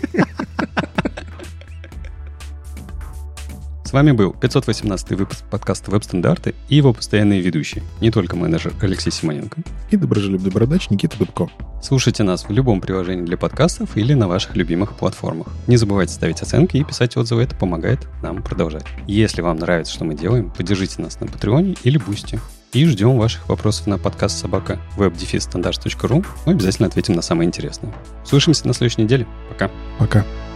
С вами был пятьсот восемнадцатый выпуск подкаста «Веб-стандарты» и его постоянные ведущие. Не только менеджер Алексей Симоненко. И доброжелюбный бородач Никита Дубко. Слушайте нас в любом приложении для подкастов или на ваших любимых платформах. Не забывайте ставить оценки и писать отзывы, это помогает нам продолжать. Если вам нравится, что мы делаем, поддержите нас на Патреоне или Бусти. И ждем ваших вопросов на подкаст собака веб дефис стандарт точка ру. Мы обязательно ответим на самые интересные. Слышимся на следующей неделе. Пока. Пока.